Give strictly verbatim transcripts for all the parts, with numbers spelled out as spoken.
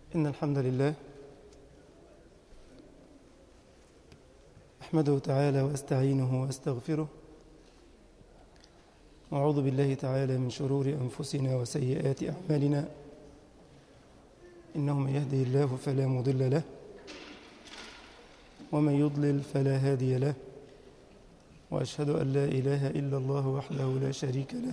إن الحمد لله أحمده تعالى وأستعينه وأستغفره، وأعوذ بالله تعالى من شرور أنفسنا وسيئات أعمالنا. إنه من يهده الله فلا مضل له، ومن يضلل فلا هادي له، وأشهد أن لا إله إلا الله وحده لا شريك له،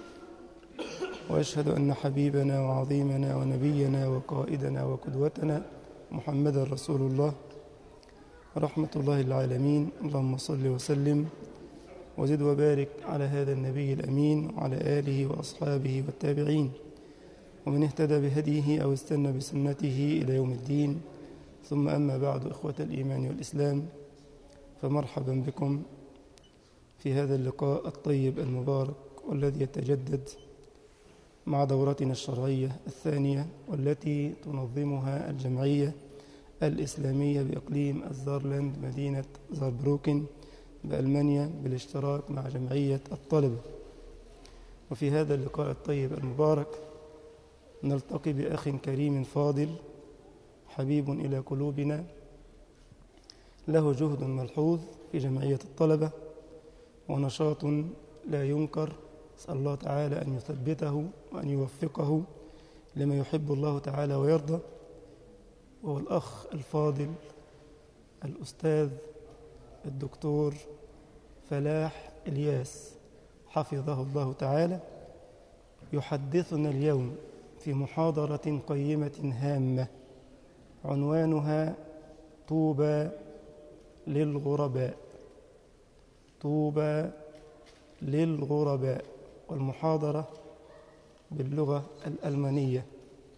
وأشهد أن حبيبنا وعظيمنا ونبينا وقائدنا وقدوتنا محمدا رسول الله رحمة الله العالمين. اللهم صل وسلم وزد وبارك على هذا النبي الأمين وعلى آله وأصحابه والتابعين ومن اهتدى بهديه أو استنى بسنته إلى يوم الدين. ثم أما بعد، إخوة الإيمان والإسلام، فمرحبا بكم في هذا اللقاء الطيب المبارك والذي يتجدد مع دورتنا الشرعية الثانية، والتي تنظمها الجمعية الإسلامية بإقليم الزارلاند مدينة زاربروكن بألمانيا بالاشتراك مع جمعية الطلبة. وفي هذا اللقاء الطيب المبارك نلتقي بأخ كريم فاضل حبيب إلى قلوبنا، له جهد ملحوظ في جمعية الطلبة ونشاط لا ينكر. أسأل الله تعالى أن يثبته وأن يوفقه لما يحب الله تعالى ويرضى. وهو الأخ الفاضل الأستاذ الدكتور فلاح إلياس حفظه الله تعالى، يحدثنا اليوم في محاضرة قيمة هامة عنوانها طوبى للغرباء. طوبى للغرباء، والمحاضرة باللغة الألمانية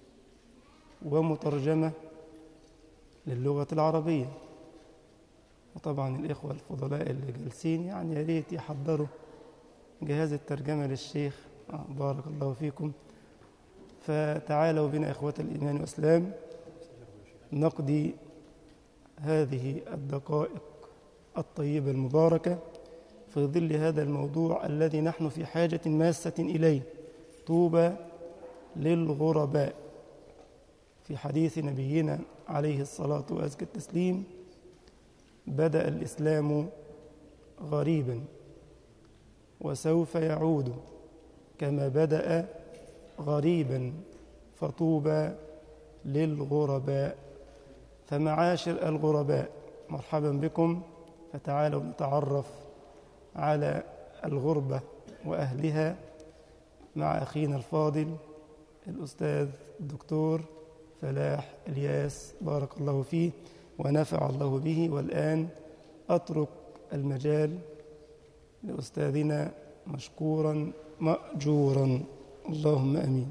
ومترجمة للغة العربية. وطبعا الإخوة الفضلاء اللي جالسين يعني يا ريت يحضروا جهاز الترجمة للشيخ. آه بارك الله فيكم. فتعالوا بنا إخوة الإيمان والإسلام نقضي هذه الدقائق الطيبة المباركة في ظل هذا الموضوع الذي نحن في حاجة ماسة إليه، طوبى للغرباء. في حديث نبينا عليه الصلاة وأزكى التسليم: بدأ الإسلام غريبا وسوف يعود كما بدأ غريبا، فطوبى للغرباء. فمعاشر الغرباء، مرحبا بكم. فتعالوا نتعرف على الغربة وأهلها مع أخينا الفاضل الأستاذ الدكتور فلاح إلياس، بارك الله فيه ونفع الله به. والآن أترك المجال لأستاذنا مشكورا مأجورا، اللهم أمين.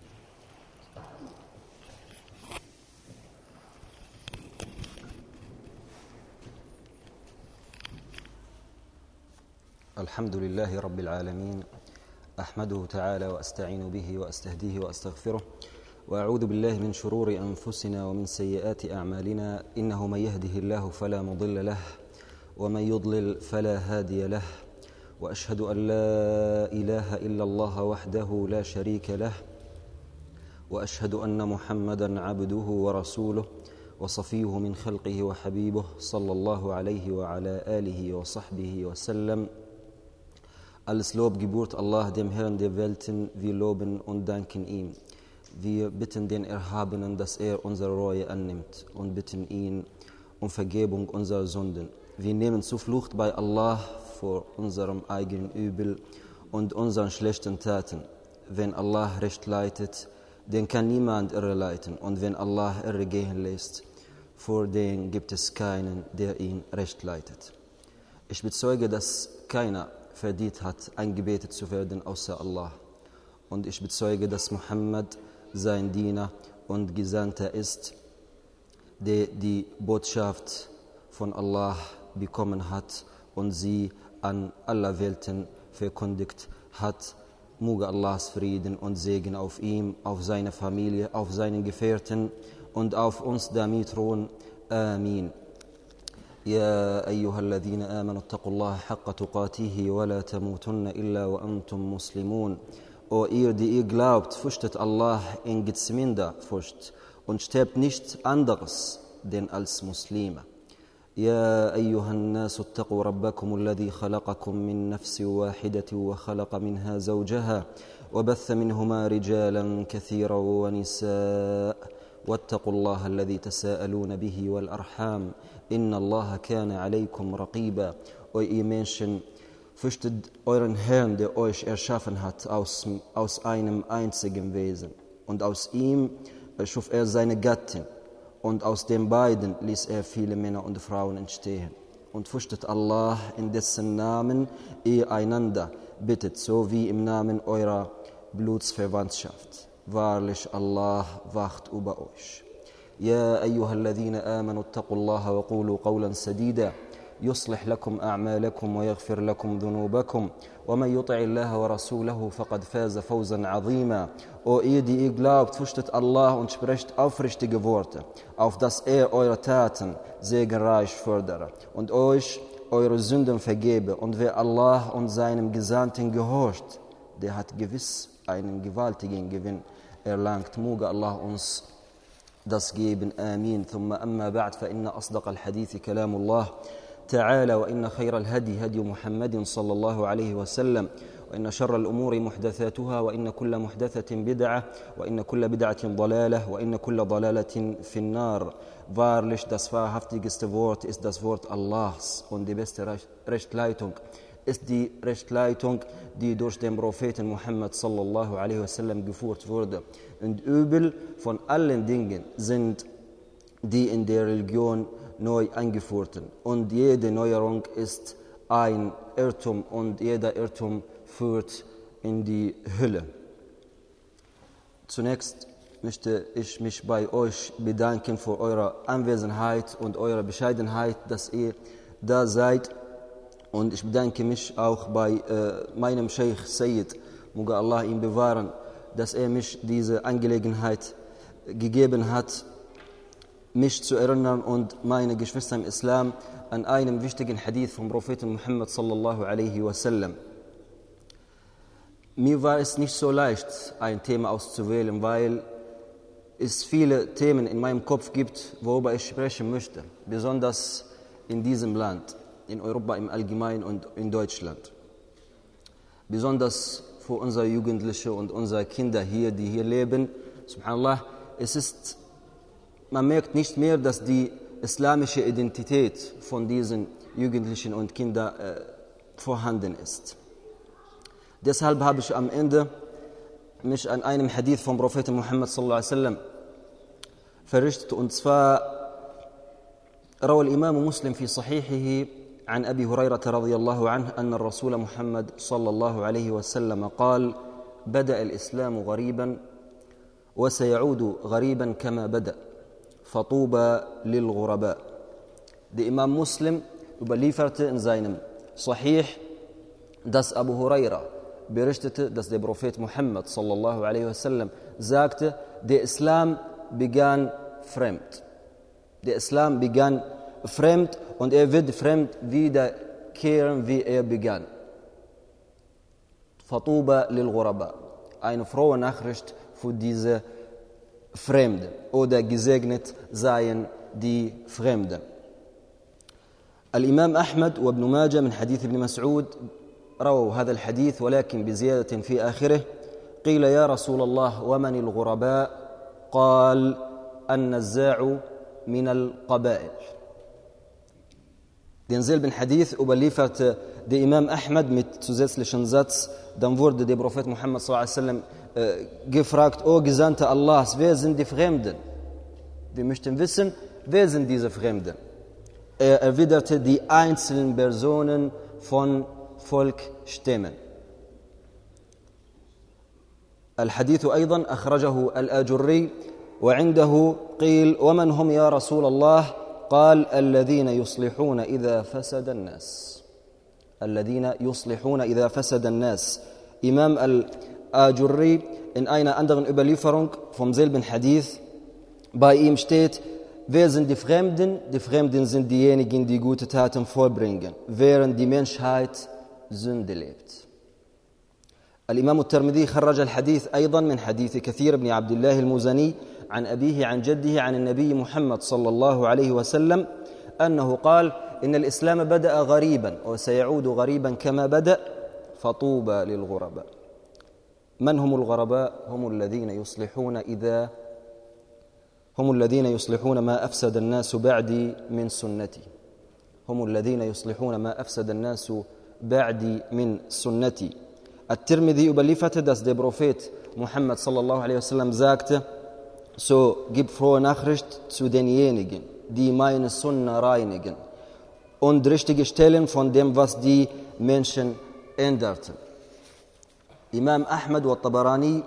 الحمد لله رب العالمين، أحمده تعالى وأستعين به وأستهديه وأستغفره، وأعوذ بالله من شرور أنفسنا ومن سيئات أعمالنا. إنه من يهده الله فلا مضل له، ومن يضلل فلا هادي له، وأشهد أن لا إله إلا الله وحده لا شريك له، وأشهد أن محمدًا عبده ورسوله وصفيه من خلقه وحبيبه صلى الله عليه وعلى آله وصحبه وسلم. Alles Lob gebührt Allah, dem Herrn der Welten. Wir loben und danken ihm. Wir bitten den Erhabenen, dass er unsere Reue annimmt, und bitten ihn um Vergebung unserer Sünden. Wir nehmen Zuflucht bei Allah vor unserem eigenen Übel und unseren schlechten Taten. Wenn Allah recht leitet, den kann niemand irre leiten. Und wenn Allah irre gehen lässt, vor den gibt es keinen, der ihn recht leitet. Ich bezeuge, dass keiner verdient hat, angebetet zu werden außer Allah. Und ich bezeuge, dass Muhammad sein Diener und Gesandter ist, der die Botschaft von Allah bekommen hat und sie an aller Welten verkündigt hat. Möge Allahs Frieden und Segen auf ihm, auf seine Familie, auf seinen Gefährten und auf uns damit ruhen. Amin. يا أيها الذين آمنوا اتقوا الله حق تقاته ولا تموتن إلا وأنتم مسلمون. O ihr, die ihr glaubt, fürchtet Allah in gezwingender Furcht und sterbt nichts anderes denn als Muslime. يا أيها الناس اتقوا ربكم الذي خلقكم من نفس واحدة وخلق منها زوجها وبث منهما رجالا كثيرا ونساء واتقوا الله الذي تساءلون به والأرحام إن الله كان عليكم رقيبا. O ihr Menschen, fürchtet euren Herrn, der euch erschaffen hat aus, aus einem einzigen Wesen. Und aus ihm schuf er seine Gattin. Und aus den beiden ließ er viele Männer und Frauen entstehen. Und fürchtet Allah, in dessen Namen ihr einander bittet, so wie im Namen eurer Blutsverwandtschaft. Wahrlich, Allah wacht über euch. يا أيها الذين آمنوا اتقوا الله وقولوا قولا سديدا يصلح لكم أعمالكم ويغفر لكم ذنوبكم ومن يطع الله ورسوله فقد فاز فوزا عظيما. O ihr, die ihr glaubt, fürchtet Allah und sprecht aufrichtige Worte, auf dass er eure Taten segenreich fördere und euch eure Sünden vergebe. Und wer Allah und seinem Gesandten gehorcht, der hat gewiss einen gewaltigen Gewinn erlangt. Möge Allah uns das geben. Amin. ثم أما بعد فإن أصدق الحديث كلام الله تعالى وإن خير الهدي هدي محمد صلى الله عليه وسلم وإن شر الأمور محدثاتها وإن كل محدثة بدعة وإن كل بدعة ضلالة وإن كل ضلالة في النار. Wahrlich, das wahrhaftigste Wort ist das Wort Allahs und die beste Rechtleitung ist die Rechtleitung, die durch den Propheten Muhammad sallallahu alaihi wasallam geführt wurde. Und übel von allen Dingen sind die in der Religion neu eingeführten. Und jede Neuerung ist ein Irrtum und jeder Irrtum führt in die Hölle. Zunächst möchte ich mich bei euch bedanken für eure Anwesenheit und eure Bescheidenheit, dass ihr da seid. Und ich bedanke mich auch bei äh, meinem Sheikh Sayyid, möge Allah ihn bewahren, dass er mich diese Angelegenheit gegeben hat, mich zu erinnern und meine Geschwister im Islam an einem wichtigen Hadith vom Propheten Muhammad sallallahu alaihi wasallam. Mir war es nicht so leicht, ein Thema auszuwählen, weil es viele Themen in meinem Kopf gibt, worüber ich sprechen möchte, besonders in diesem Land, in Europa im Allgemeinen und in Deutschland. Besonders für unsere Jugendliche und unsere Kinder hier, die hier leben. Subhanallah, es ist, man merkt nicht mehr, dass die islamische Identität von diesen Jugendlichen und Kindern äh, vorhanden ist. Deshalb habe ich am Ende mich an einem Hadith vom Propheten Muhammad sallallahu alaihi wasallam verrichtet, und zwar روى الإمام مسلم في صحيحه عن أبي هريرة رضي الله عنه أن الرسول محمد صلى الله عليه وسلم قال بدأ الإسلام غريبا وسيعود غريبا كما بدأ فطوبى للغرباء. Der Imam Muslim überlieferte in seinem Sahih, dass Abu Huraira berichtete, dass der Prophet Muhammad sallallahu alaihi wasallam sagte, der Islam begann fremd. Der Islam begann fremd und er wird fremd wiederkehren, wie er begann. Fatuba lil Ghuraba. Eine frohe Nachricht für diese Fremden, oder gesegnet seien die Fremden. Al-Imam Ahmad wa Ibn Majah min Hadith Ibn Mas'ud رووا هذا الحديث ولكن بزيادة في آخره قيل يا رسول الله ومن الغرباء قال النزاع من القبائل. Denselben Hadith überlieferte der Imam Ahmad mit zusätzlichen Satz, dann wurde der Prophet Muhammad sallallahu alaihi wasallam äh, gefragt, O Gesandter Allahs, wer sind die Fremden? Wir möchten wissen, wer sind diese Fremden? Er erwiderte, die einzelnen Personen von Volk stimmen. الحديث أيضا أخرجه الآجري وعنده قيل ومن هم يا رسول الله قال الذين يصلحون إذا فسد الناس الذين يصلحون إذا فسد الناس. Imam al-Ajurri in einer anderen Überlieferung vom selben Hadith, bei ihm steht, wer sind die Fremden? Die Fremden sind diejenigen, die gute Taten vollbringen, während die Menschheit Sünde lebt. الإمام الترمذي خرج الحديث أيضا من حديث كثير بن عبد الله المزني عن أبيه عن جده عن النبي محمد صلى الله عليه وسلم أنه قال إن الإسلام بدأ غريبا وسيعود غريبا كما بدأ فطوبى للغرباء. من هم الغرباء؟ هم الذين يصلحون إذا هم الذين يصلحون ما أفسد الناس بعدي من سنتي هم الذين يصلحون ما أفسد الناس بعدي من سنتي. At-Tirmidhi überlieferte, dass der Prophet Muhammad sallallahu alaihi wasallam sagte, so gib frohe Nachricht zu denjenigen, die meine Sunna reinigen und richtige Stellen von dem, was die Menschen änderten. Imam Ahmad wa Tabarani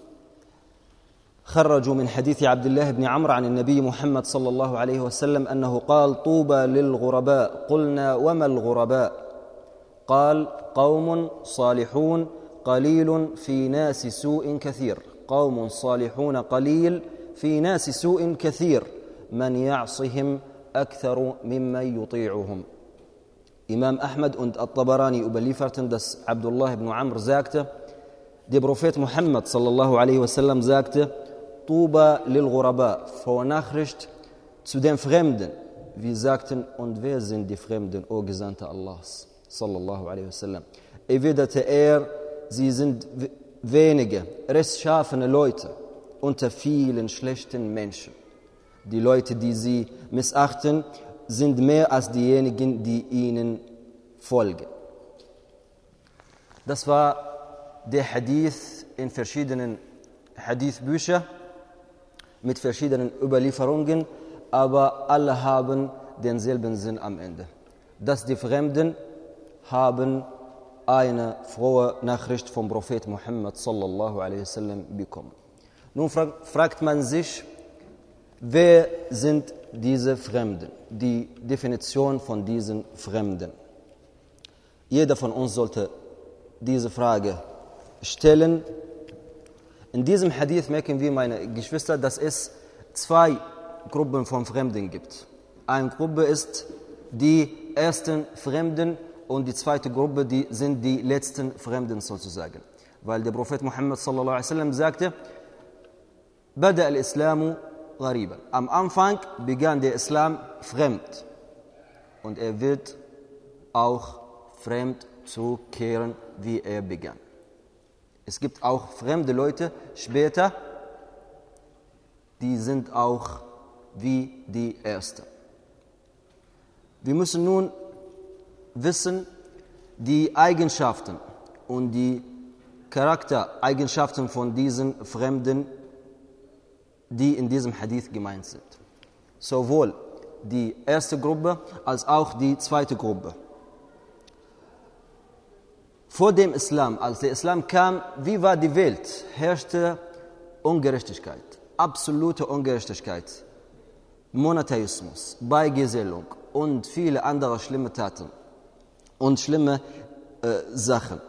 خرجوا من حديث عبد الله بن عمرو عن النبي محمد صلى الله عليه وسلم أنه قال طوبى للغرباء قلنا وما الغرباء قال قوم صالحون قليل في ناس سوء كثير قوم صالحون قليل في ناس سوء كثير من يعصهم أكثر ممن يطيعهم. Imam Ahmad und At-Tabarani überlieferten, dass Abdullah ibn Amr sagte, der Prophet Muhammad sallallahu alaihi wasallam sagte, Tuba lil Ghuraba, frohe Nachricht zu den Fremden. Wir sagten, und wer sind die Fremden, o Gesandter Allahs, sallallahu alaihi wasallam? Erwiderte er, sie sind wenige, rechtschaffene Leute unter vielen schlechten Menschen. Die Leute, die sie missachten, sind mehr als diejenigen, die ihnen folgen. Das war der Hadith in verschiedenen Hadithbüchern mit verschiedenen Überlieferungen, aber alle haben denselben Sinn am Ende. Dass die Fremden haben eine frohe Nachricht vom Prophet Muhammad sallallahu alaihi wasallam bekommen. Nun fragt man sich, wer sind diese Fremden? Die Definition von diesen Fremden. Jeder von uns sollte diese Frage stellen. In diesem Hadith merken wir, meine Geschwister, dass es zwei Gruppen von Fremden gibt. Eine Gruppe ist die ersten Fremden und die zweite Gruppe, die sind die letzten Fremden sozusagen. Weil der Prophet Muhammad sallallahu alaihi wasallam sagte, Bada al-Islamu ghariban. Am Anfang begann der Islam fremd und er wird auch fremd zurückkehren, wie er begann. Es gibt auch fremde Leute später, die sind auch wie die Ersten. Wir müssen nun wissen, die Eigenschaften und die Charaktereigenschaften von diesen Fremden, die in diesem Hadith gemeint sind. Sowohl die erste Gruppe als auch die zweite Gruppe. Vor dem Islam, als der Islam kam, wie war die Welt? Herrschte Ungerechtigkeit, absolute Ungerechtigkeit, Monotheismus, Beigesellung und viele andere schlimme Taten und schlimme äh, Sachen.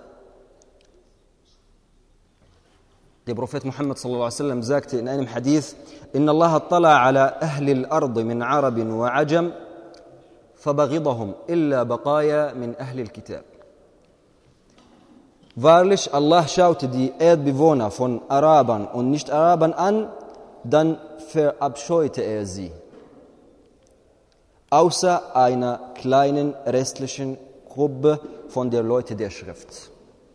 Der Prophet Muhammad sallallahu alaihi wasallam sagte in einem Hadith, Inna Allah attala ala ahli al-ard min Arabin wa Ajam, fabaghidahum illa baqaya min ahli al-Kitab. Wahrlich, Allah schaute die Erdbewohner von Arabern und Nicht-Arabern an, dann verabscheute er sie. Außer einer kleinen restlichen Gruppe von der Leute der Schrift.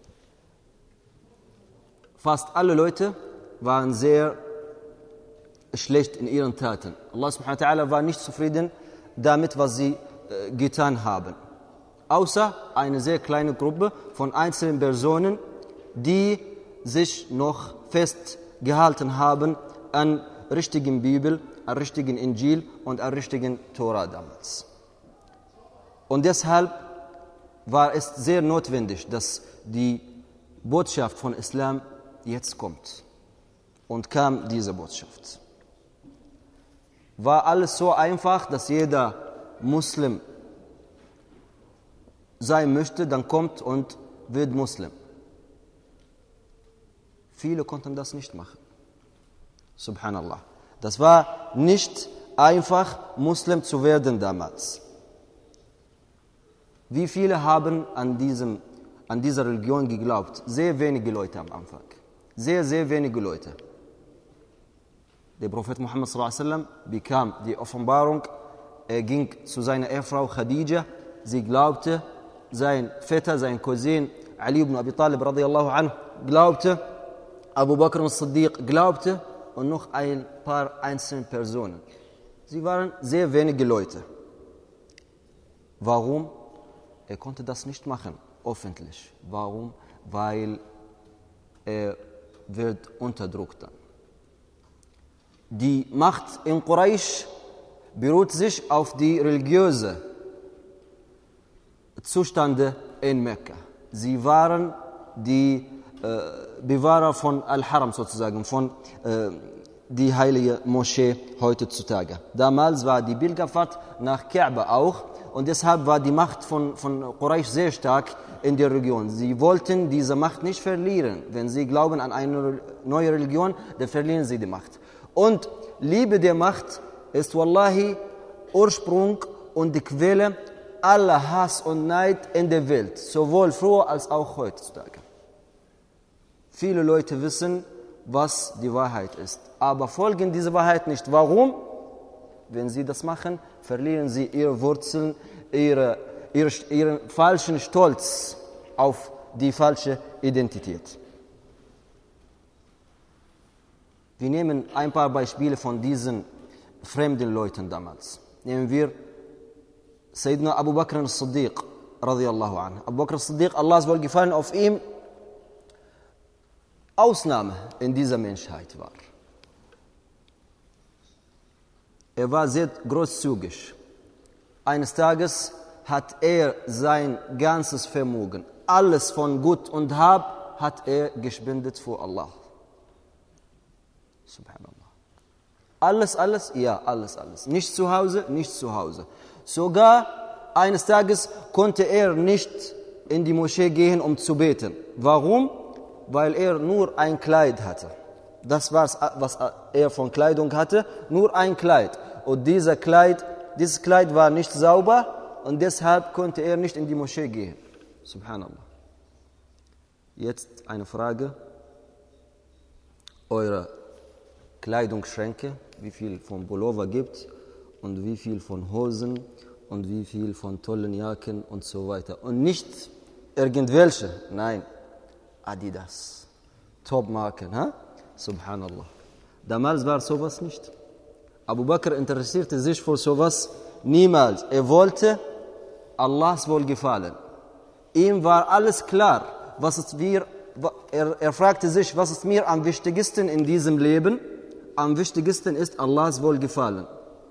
Fast alle Leute waren sehr schlecht in ihren Taten. Allah subhanahu wa ta'ala war nicht zufrieden damit, was sie äh, getan haben. Außer eine sehr kleine Gruppe von einzelnen Personen, die sich noch festgehalten haben an richtigen Bibel, an richtigen Injil und an richtigen Tora damals. Und deshalb war es sehr notwendig, dass die Botschaft von Islam jetzt kommt. Und kam diese Botschaft. War alles so einfach, dass jeder Muslim sein möchte, dann kommt und wird Muslim. Viele konnten das nicht machen. Subhanallah. Das war nicht einfach, Muslim zu werden damals. Wie viele haben an, diesem, an dieser Religion geglaubt? Sehr wenige Leute am Anfang. Sehr, sehr wenige Leute. Der Prophet Muhammad sallallahu alaihi wasallam bekam die Offenbarung, er ging zu seiner Ehefrau Khadija, sie glaubte, sein Vetter, sein Cousin Ali ibn Abi Talib radiyallahu anhu glaubte, Abu Bakr as-Siddiq glaubte und noch ein paar einzelne Personen. Sie waren sehr wenige Leute. Warum? Er konnte das nicht machen, öffentlich. Warum? Weil er wird unterdrückt dann. Die Macht in Quraysh beruht sich auf die religiöse Zustände in Mekka. Sie waren die äh, Bewahrer von Al-Haram sozusagen, von äh, die heilige Moschee heutzutage. Damals war die Pilgerfahrt nach Kaaba auch und deshalb war die Macht von, von Quraysh sehr stark in der Region. Sie wollten diese Macht nicht verlieren. Wenn sie glauben an eine neue Religion, dann verlieren sie die Macht. Und Liebe der Macht ist wallahi Ursprung und die Quelle aller Hass und Neid in der Welt, sowohl früher als auch heutzutage. Viele Leute wissen, was die Wahrheit ist, aber folgen dieser Wahrheit nicht. Warum? Wenn sie das machen, verlieren sie ihre Wurzeln, ihre, ihre, ihren falschen Stolz auf die falsche Identität. Wir nehmen ein paar Beispiele von diesen fremden Leuten damals. Nehmen wir Sayyidina Abu Bakr as-Siddiq radiyallahu anhu. Abu Bakr as-Siddiq, Allah ist wohl gefallen auf ihm, Ausnahme in dieser Menschheit war. Er war sehr großzügig. Eines Tages hat er sein ganzes Vermögen, alles von Gut und Hab, hat er gespendet für Allah. Subhanallah. Alles, alles? Ja, alles, alles. Nicht zu Hause, nicht zu Hause. Sogar eines Tages konnte er nicht in die Moschee gehen, um zu beten. Warum? Weil er nur ein Kleid hatte. Das war was er von Kleidung hatte, nur ein Kleid. Und dieser Kleid, dieses Kleid war nicht sauber und deshalb konnte er nicht in die Moschee gehen. Subhanallah. Jetzt eine Frage. Eure Kleidungsschränke, wie viel von Pullover gibt und wie viel von Hosen und wie viel von tollen Jacken und so weiter. Und nicht irgendwelche, nein, Adidas, Top-Marken, ha? Subhanallah. Damals war sowas nicht. Abu Bakr interessierte sich für sowas niemals. Er wollte Allahs Wohlgefallen. Ihm war alles klar, was ist wir, er, er fragte sich, was ist mir am wichtigsten in diesem Leben? Am wichtigsten ist Allahs Wohlgefallen.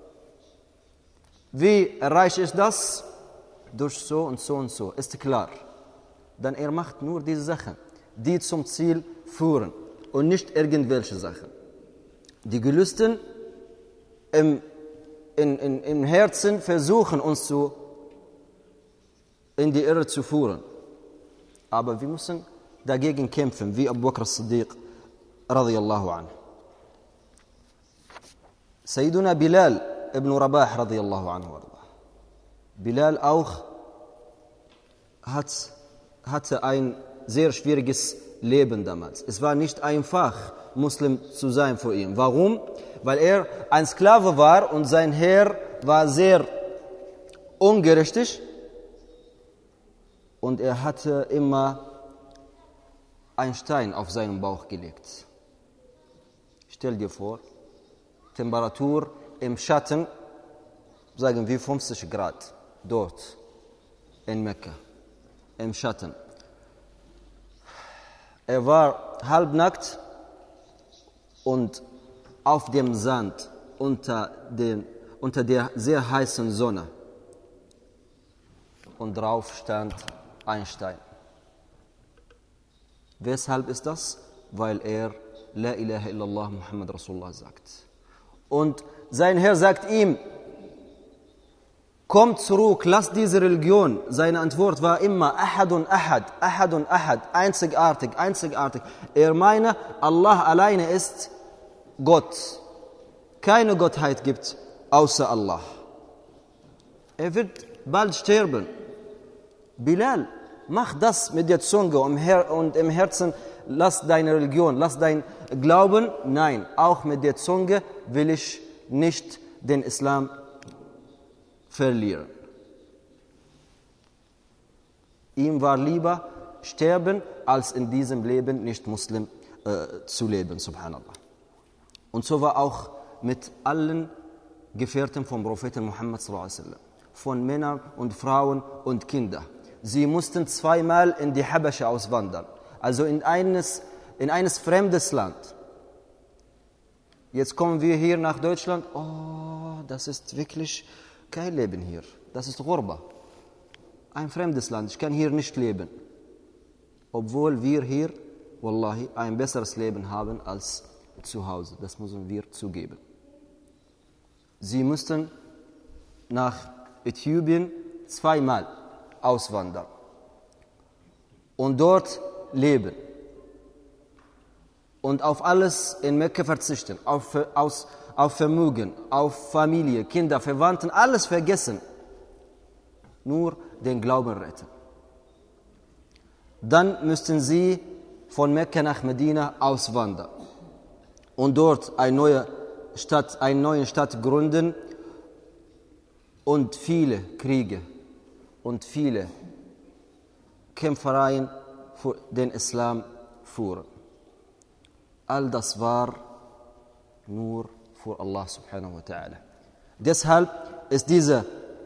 Wie erreiche ich das? Durch so und so und so, ist klar. Dann er macht nur diese Sachen, die zum Ziel führen und nicht irgendwelche Sachen. Die Gelüsten im, in, in, im Herzen versuchen uns zu, in die Irre zu führen. Aber wir müssen dagegen kämpfen, wie Abu Bakr as-Siddiq radiyallahu anhu. Sayyiduna Bilal ibn Rabah radiyallahu anhu. Bilal auch hat, hatte ein sehr schwieriges Leben damals. Es war nicht einfach, Muslim zu sein für ihn. Warum? Weil er ein Sklave war und sein Herr war sehr ungerechtig und er hatte immer einen Stein auf seinen Bauch gelegt. Stell dir vor, Temperatur im Schatten, sagen wir fünfzig Grad, dort in Mekka, im Schatten. Er war halbnackt und auf dem Sand unter, den, unter der sehr heißen Sonne. Und drauf stand ein Stein. Weshalb ist das? Weil er La ilaha illallah Muhammad Rasulullah sagt. Und sein Herr sagt ihm, komm zurück, lass diese Religion. Seine Antwort war immer Ahadun Ahad, Ahadun Ahad, einzigartig, einzigartig. Er meine, Allah alleine ist Gott. Keine Gottheit gibt außer Allah. Er wird bald sterben. Bilal, mach das mit der Zunge und im Herzen lass deine Religion, lass dein Glauben. Nein, auch mit der Zunge will ich nicht den Islam verlieren. Ihm war lieber sterben, als in diesem Leben nicht Muslim äh, zu leben, subhanallah. Und so war auch mit allen Gefährten vom Propheten Muhammad sallallahu alaihi wasallam, von Männern und Frauen und Kindern. Sie mussten zweimal in die Habascha auswandern, also in eines, in eines fremdes Land. Jetzt kommen wir hier nach Deutschland, oh, das ist wirklich kein Leben hier, das ist Ghurba. Ein fremdes Land, ich kann hier nicht leben. Obwohl wir hier, wallahi, ein besseres Leben haben als zu Hause. Das müssen wir zugeben. Sie mussten nach Äthiopien zweimal auswandern und dort leben und auf alles in Mekka verzichten, auf, aus, auf Vermögen, auf Familie, Kinder, Verwandten, alles vergessen. Nur den Glauben retten. Dann müssten sie von Mekka nach Medina auswandern und dort eine neue Stadt, eine neue Stadt gründen und viele Kriege und viele Kämpfereien für den Islam führen. All das war nur für Allah subhanahu wa ta'ala. Deshalb ist diese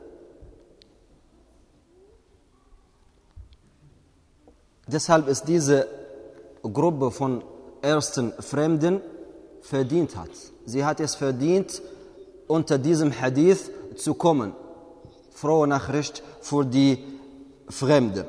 Deshalb ist diese Gruppe von ersten Fremden verdient hat. Sie hat es verdient, unter diesem Hadith zu kommen. Frohe Nachricht für die Fremden.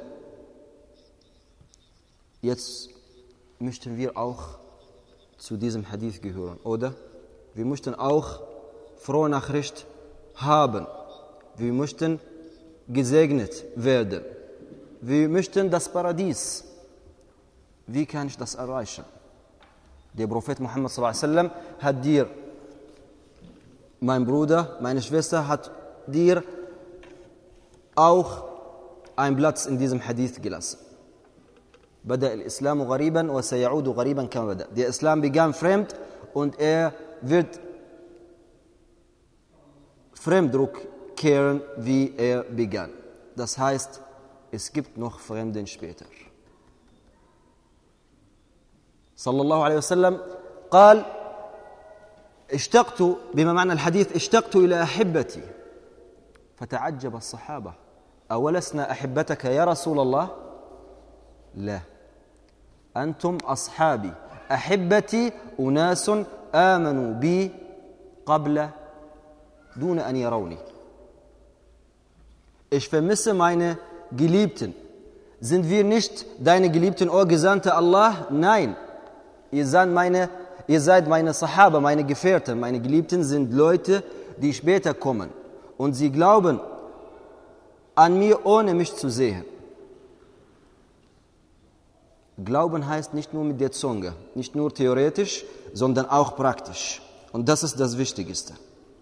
Jetzt möchten wir auch zu diesem Hadith gehören, oder? Wir möchten auch frohe Nachricht haben. Wir möchten gesegnet werden. Wir möchten das Paradies. Wie kann ich das erreichen? Der Prophet Muhammad sallallahu alaihi wasallam hat dir, mein Bruder, meine Schwester, hat dir auch einen Platz in diesem Hadith gelassen. Bada al-Islamu ghariban wa sayaudu ghariban kama bada. Der Islam begann fremd und er wird fremd zurückkehren, wie er begann. Das heißt, es gibt noch Fremden später. صلى الله عليه وسلم قال اشتقت بما معنى الحديث اشتقت إلى أحبتي فتعجب الصحابة أولسنا أحبتك يا رسول الله لا أنتم أصحابي أحبتي أناس آمنوا بي قبل دون أن يروني. Ich vermisse meine Geliebten. Sind wir nicht deine Geliebten, o Gesandte Allah? Nein. Ihr seid meine, ihr seid meine Sahaba, meine Gefährten. Meine Geliebten sind Leute, die später kommen. Und sie glauben an mir, ohne mich zu sehen. Glauben heißt nicht nur mit der Zunge, nicht nur theoretisch, sondern auch praktisch. Und das ist das Wichtigste.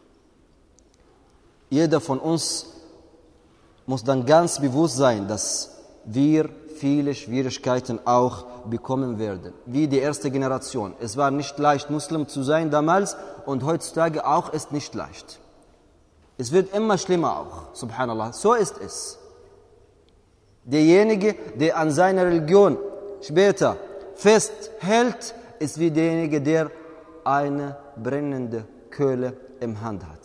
Jeder von uns muss dann ganz bewusst sein, dass wir viele Schwierigkeiten auch bekommen werden. Wie die erste Generation. Es war nicht leicht, Muslim zu sein damals und heutzutage auch ist nicht leicht. Es wird immer schlimmer auch, subhanallah. So ist es. Derjenige, der an seiner Religion später festhält, ist wie derjenige, der eine brennende Keule im Hand hat.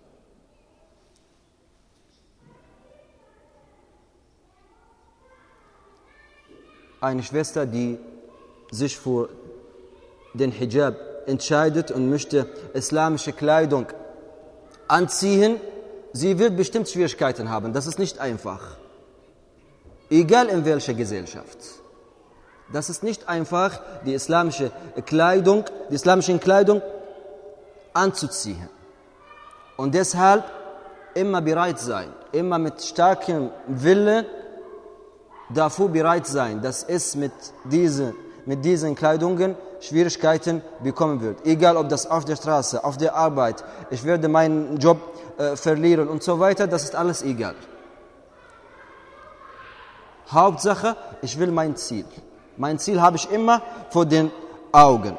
Eine Schwester, die sich für den Hijab entscheidet und möchte islamische Kleidung anziehen, sie wird bestimmt Schwierigkeiten haben. Das ist nicht einfach. Egal in welcher Gesellschaft. Das ist nicht einfach, die islamische Kleidung, die islamische Kleidung anzuziehen. Und deshalb immer bereit sein, immer mit starkem Willen dafür bereit sein, dass es mit diesen, mit diesen Kleidungen Schwierigkeiten bekommen wird. Egal, ob das auf der Straße, auf der Arbeit, ich werde meinen Job äh, verlieren und so weiter, das ist alles egal. Hauptsache, ich will mein Ziel. Mein Ziel habe ich immer vor den Augen.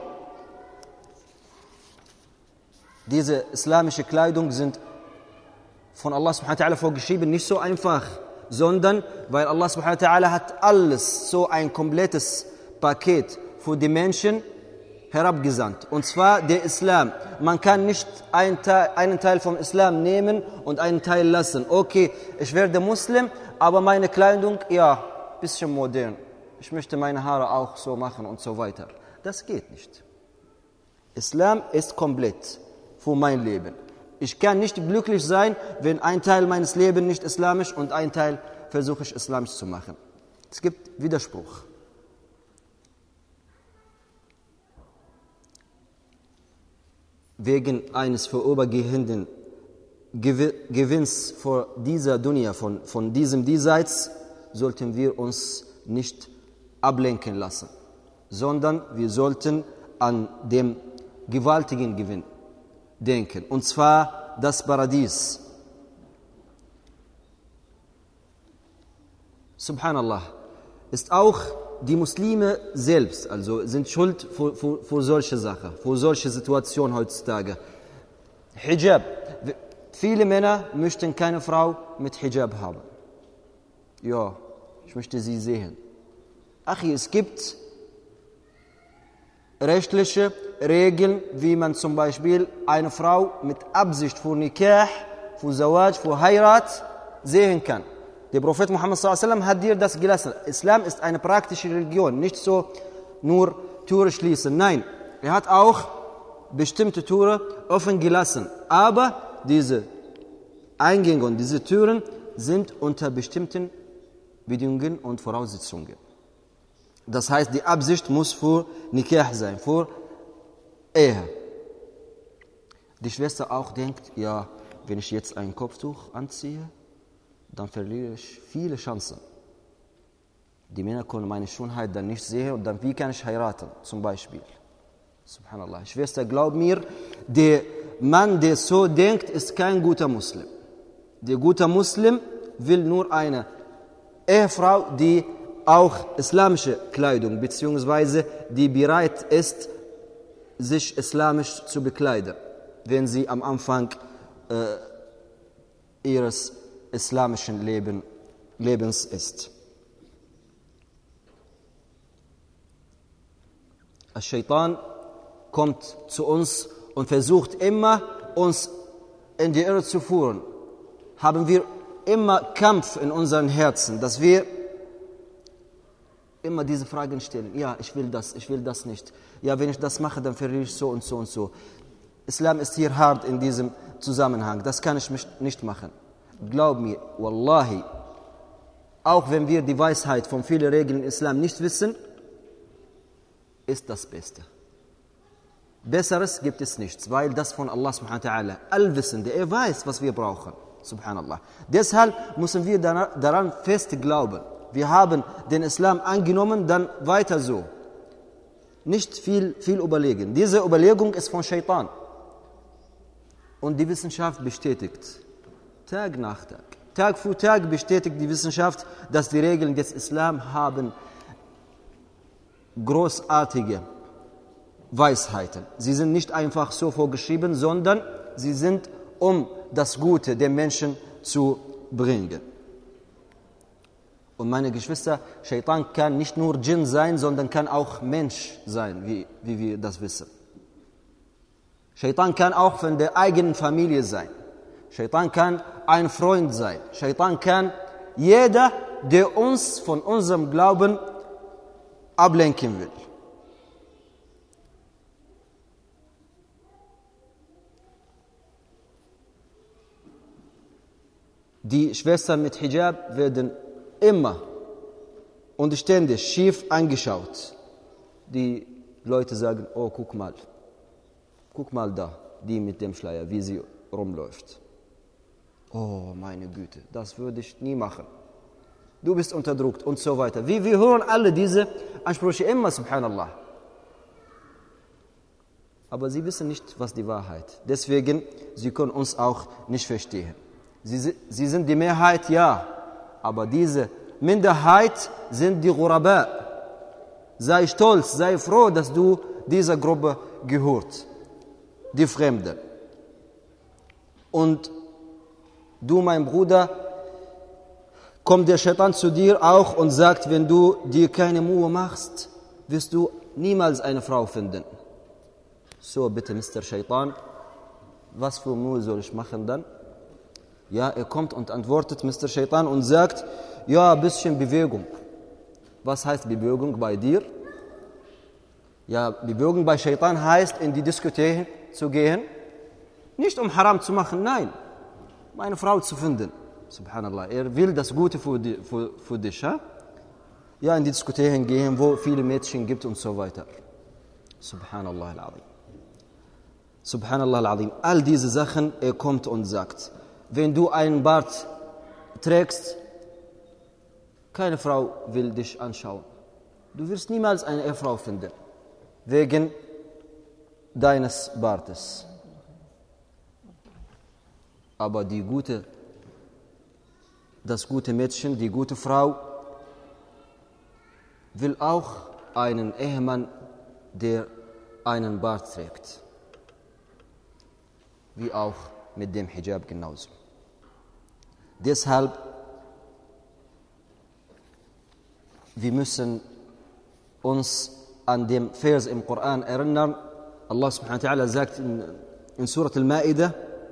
Diese islamische Kleidung sind von Allah subhanahu wa ta'ala vorgeschrieben, nicht so einfach, sondern weil Allah subhanahu wa ta'ala hat alles, so ein komplettes Paket für die Menschen herabgesandt. Und zwar der Islam. Man kann nicht einen Teil, einen Teil vom Islam nehmen und einen Teil lassen. Okay, ich werde Muslim, aber meine Kleidung, ja, bisschen modern. Ich möchte meine Haare auch so machen und so weiter. Das geht nicht. Islam ist komplett für mein Leben. Ich kann nicht glücklich sein, wenn ein Teil meines Lebens nicht islamisch und ein Teil versuche ich islamisch zu machen. Es gibt Widerspruch. Wegen eines vorübergehenden Gewinns vor dieser Dunya, von, von diesem Diesseits, sollten wir uns nicht ablenken lassen, sondern wir sollten an dem gewaltigen Gewinn denken, und zwar das Paradies. Subhanallah, ist auch die Muslime selbst, also sind schuld für, für, für solche Sachen, für solche Situationen heutzutage. Hijab. Viele Männer möchten keine Frau mit Hijab haben. Ja, ich möchte sie sehen. Achi, es gibt rechtliche Regeln, wie man zum Beispiel eine Frau mit Absicht für Nikah, für Zawaj, für Heirat sehen kann. Der Prophet Muhammad sallallahu alaihi wasallam hat dir das gelassen. Islam ist eine praktische Religion, nicht so nur Türen schließen. Nein, er hat auch bestimmte Türen offen gelassen. Aber diese Eingänge und diese Türen sind unter bestimmten Bedingungen und Voraussetzungen. Das heißt, die Absicht muss für Nikah sein, für Ehe. Die Schwester auch denkt, ja, wenn ich jetzt ein Kopftuch anziehe, dann verliere ich viele Chancen. Die Männer können meine Schönheit dann nicht sehen und dann, wie kann ich heiraten, zum Beispiel. Subhanallah. Schwester, glaub mir, der Mann, der so denkt, ist kein guter Muslim. Der gute Muslim will nur eine Ehefrau, die auch islamische Kleidung, beziehungsweise die bereit ist, sich islamisch zu bekleiden, wenn sie am Anfang äh, ihres islamischen Leben, Lebens ist. Al-Shaitan kommt zu uns und versucht immer, uns in die Irre zu führen. Haben wir immer Kampf in unseren Herzen, dass wir immer diese Fragen stellen. Ja, ich will das, ich will das nicht. Ja, wenn ich das mache, dann verliere ich so und so und so. Islam ist hier hart in diesem Zusammenhang. Das kann ich nicht machen. Glaub mir, Wallahi, auch wenn wir die Weisheit von vielen Regeln im Islam nicht wissen, ist das Beste. Besseres gibt es nichts, weil das von Allah subhanahu wa ta'ala, Allwissende, er weiß, was wir brauchen, subhanallah. Deshalb müssen wir daran fest glauben. Wir haben den Islam angenommen, dann weiter so. Nicht viel, viel überlegen. Diese Überlegung ist von Shaitan. Und die Wissenschaft bestätigt, Tag nach Tag, Tag für Tag bestätigt die Wissenschaft, dass die Regeln des Islam haben großartige Weisheiten. Sie sind nicht einfach so vorgeschrieben, sondern sie sind, um das Gute den Menschen zu bringen. Und meine Geschwister, Shaitan kann nicht nur Djinn sein, sondern kann auch Mensch sein, wie, wie wir das wissen. Shaitan kann auch von der eigenen Familie sein. Shaitan kann ein Freund sein. Shaitan kann jeder, der uns von unserem Glauben ablenken will. Die Schwestern mit Hijab werden immer und ständig schief angeschaut. Die Leute sagen, oh, guck mal, guck mal da, die mit dem Schleier, wie sie rumläuft. Oh, meine Güte, das würde ich nie machen. Du bist unterdrückt und so weiter. Wir, wir hören alle diese Ansprüche immer, subhanallah. Aber sie wissen nicht, was die Wahrheit. Deswegen, sie können uns auch nicht verstehen. Sie, sie sind die Mehrheit, ja, aber diese Minderheit sind die Ghuraba. Sei stolz, sei froh, dass du dieser Gruppe gehört, die Fremden. Und du, mein Bruder, kommt der Shaitan zu dir auch und sagt, wenn du dir keine Mühe machst, wirst du niemals eine Frau finden. So, bitte, Mister Shaitan, was für Mühe soll ich machen dann? Ja, er kommt und antwortet, Mister Shaitan, und sagt, ja, ein bisschen Bewegung. Was heißt Bewegung bei dir? Ja, Bewegung bei Shaitan heißt, in die Diskothek zu gehen, nicht um Haram zu machen, nein, um eine Frau zu finden. Subhanallah, er will das Gute für, die, für, für dich. Ha? Ja, in die Diskotheken gehen, wo viele Mädchen gibt und so weiter. Subhanallah al-Azim. Subhanallah al-Azim. All diese Sachen, er kommt und sagt, wenn du einen Bart trägst, keine Frau will dich anschauen. Du wirst niemals eine Ehefrau finden, wegen deines Bartes. Aber die gute, das gute Mädchen, die gute Frau, will auch einen Ehemann, der einen Bart trägt. Wie auch mit dem Hijab genauso. Deshalb, wir müssen uns an dem Vers im Koran erinnern. Allah subhanahu wa ta'ala sagt in, in Surat al-Ma'idah,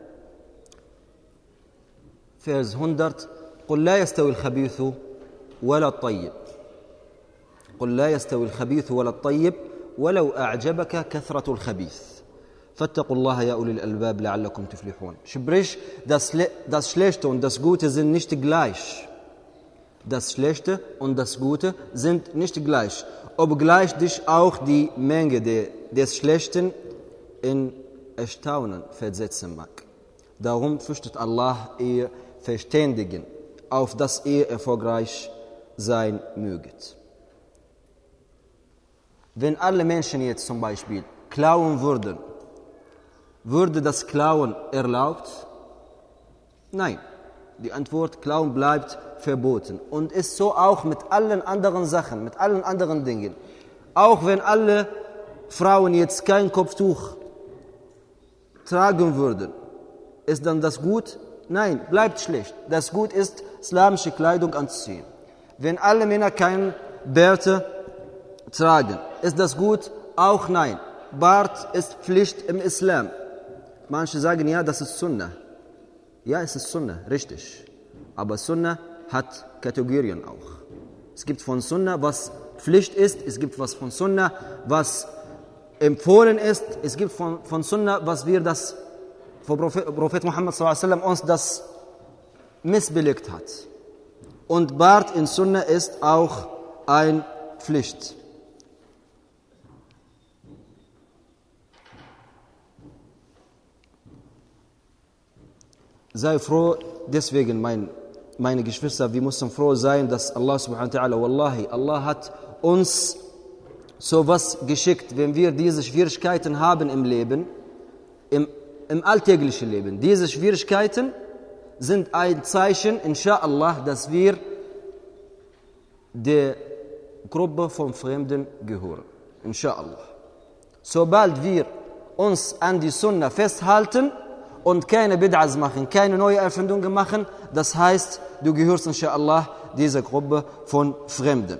Vers hundert, قل لا يستوي الخبيث ولا الطيب قل لا يستوي الخبيث ولا الطيب ولو أعجبك كثرة الخبيث فاتقوا الله يا أولي الألباب لعلكم تفلحون. Sprich, das, das Schlechte und das Gute sind nicht gleich. Das Schlechte und das Gute sind nicht gleich. Obgleich dich auch die Menge de, des Schlechten in Erstaunen versetzen mag. Darum fürchtet Allah, ihr Verständigen, auf dass ihr erfolgreich sein möget. Wenn alle Menschen jetzt zum Beispiel klauen würden, würde das Klauen erlaubt? Nein. Die Antwort, Klauen bleibt verboten. Und ist so auch mit allen anderen Sachen, mit allen anderen Dingen. Auch wenn alle Frauen jetzt kein Kopftuch tragen würden, ist dann das gut? Nein, bleibt schlecht. Das Gut ist, islamische Kleidung anzuziehen. Wenn alle Männer keine Bärte tragen, ist das gut? Auch nein. Bart ist Pflicht im Islam. Manche sagen, ja, das ist Sunnah. Ja, es ist Sunnah, richtig. Aber Sunnah hat Kategorien auch. Es gibt von Sunnah, was Pflicht ist. Es gibt was von Sunnah, was empfohlen ist. Es gibt von, von Sunnah, was wir das Wo Prophet, Prophet Muhammad sallallahu alaihi wasallam uns das missbilligt hat. Und Bart in Sunna ist auch eine Pflicht. Sei froh, deswegen mein, meine Geschwister, wir müssen froh sein, dass Allah subhanahu wa ta'ala, wallahi, Allah hat uns sowas geschickt, wenn wir diese Schwierigkeiten haben im Leben, im Im alltäglichen Leben. Diese Schwierigkeiten sind ein Zeichen, inshallah, dass wir der Gruppe von Fremden gehören. Inshallah. Sobald wir uns an die Sunna festhalten und keine Bid'as machen, keine neue Erfindungen machen, das heißt, du gehörst inshallah dieser Gruppe von Fremden.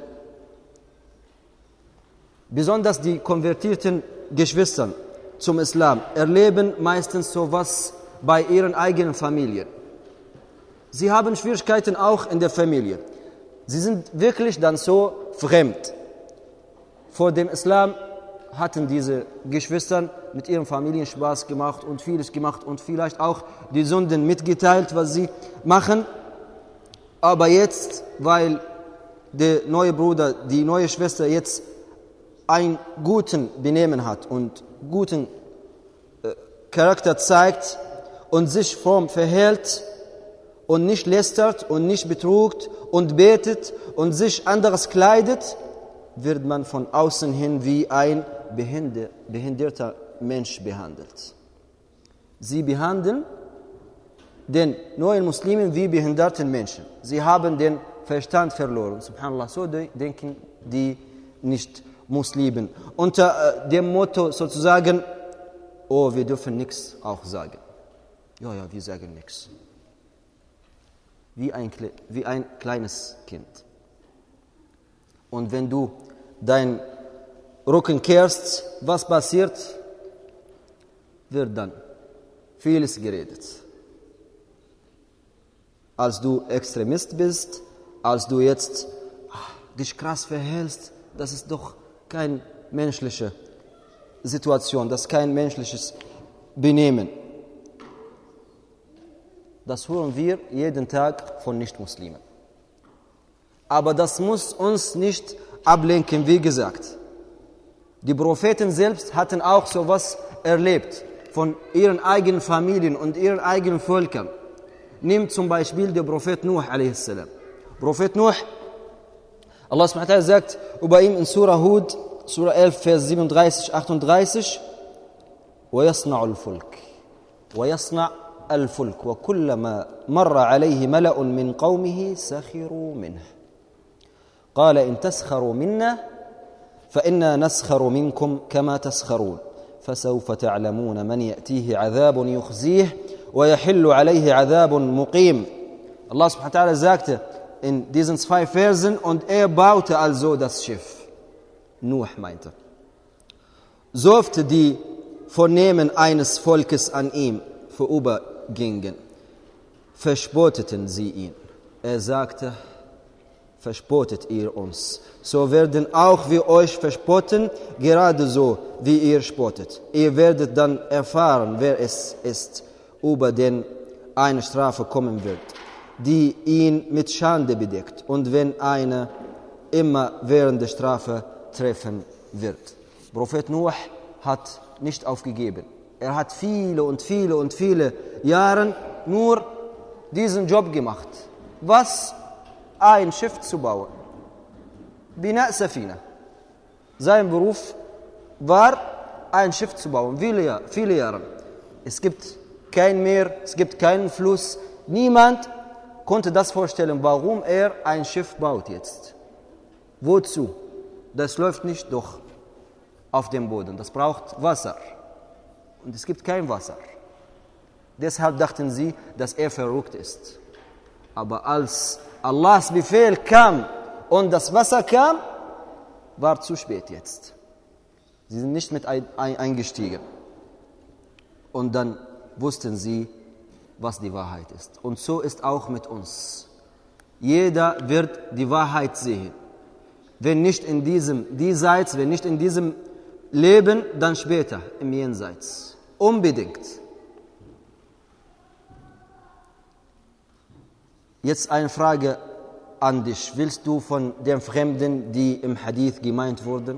Besonders die konvertierten Geschwister zum Islam erleben meistens sowas bei ihren eigenen Familien. Sie haben Schwierigkeiten auch in der Familie. Sie sind wirklich dann so fremd. Vor dem Islam hatten diese Geschwister mit ihren Familien Spaß gemacht und vieles gemacht und vielleicht auch die Sünden mitgeteilt, was sie machen. Aber jetzt, weil der neue Bruder, die neue Schwester jetzt einen guten Benehmen hat und guten äh, Charakter zeigt und sich fromm verhält und nicht lästert und nicht betrugt und betet und sich anderes kleidet, wird man von außen hin wie ein behinder, behinderter Mensch behandelt. Sie behandeln den neuen Muslimen wie behinderten Menschen. Sie haben den Verstand verloren. Subhanallah, so denken die nicht. Muslimen. Unter äh, dem Motto sozusagen, oh, wir dürfen nichts auch sagen. Ja, ja, wir sagen nichts. Wie ein, wie ein kleines Kind. Und wenn du dein Rücken kehrst, was passiert? Wird dann vieles geredet. Als du Extremist bist, als du jetzt ach, dich krass verhältst, das ist doch keine menschliche Situation, das ist kein menschliches Benehmen. Das hören wir jeden Tag von Nicht-Muslimen. Aber das muss uns nicht ablenken, wie gesagt. Die Propheten selbst hatten auch sowas erlebt von ihren eigenen Familien und ihren eigenen Völkern. Nimm zum Beispiel den Prophet Nuh a s. Prophet Nuh, Allah subhanahu wa ta'ala sagt über ihn in Surah Hud, Surah elf, Vers siebenunddreißig, achtunddreißig, وَيَصْنَعُ الْفُلْكِ وَيَصْنَعُ الْفُلْكِ وَكُلَّمَا مَرَّ عَلَيْهِ مَلَأٌ مِّن قَوْمِهِ سَخِرُوا مِنْهُ قَالَ إِن تَسْخَرُوا مِنَّا فَإِنَّا نَسْخَرُ مِنْكُمْ كَمَا تَسْخَرُونَ فَسَوْفَ تَعْلَمُونَ مَنْ يَأْتِيهِ عَذَابٌ يُخْزِيهِ وَيَحِلُّ عَلَيْهِ عَذَابٌ مُقِيمٌ. Allah subhanahu wa ta'ala sagte in diesen zwei Versen, und er baute also das Schiff. Nuh meinte. So oft die Vornehmen eines Volkes an ihm vorübergingen, verspotteten sie ihn. Er sagte, verspottet ihr uns, so werden auch wir euch verspotten, gerade so, wie ihr spottet. Ihr werdet dann erfahren, wer es ist, über den eine Strafe kommen wird, die ihn mit Schande bedeckt, und wenn eine immerwährende Strafe treffen wird. Prophet Nuh hat nicht aufgegeben. Er hat viele und viele und viele Jahre nur diesen Job gemacht. Was? Ein Schiff zu bauen. Bina Safina. Sein Beruf war, ein Schiff zu bauen. Viele, viele Jahre. Es gibt kein Meer, es gibt keinen Fluss. Niemand konnte das vorstellen, warum er ein Schiff baut jetzt. Wozu? Das läuft nicht doch auf dem Boden. Das braucht Wasser. Und es gibt kein Wasser. Deshalb dachten sie, dass er verrückt ist. Aber als Allahs Befehl kam und das Wasser kam, war zu spät jetzt. Sie sind nicht mit ein, ein, eingestiegen. Und dann wussten sie, was die Wahrheit ist. Und so ist auch mit uns. Jeder wird die Wahrheit sehen. Wenn nicht in diesem Diesseits, wenn nicht in diesem Leben, dann später im Jenseits. Unbedingt. Jetzt eine Frage an dich. Willst du von den Fremden, die im Hadith gemeint wurden?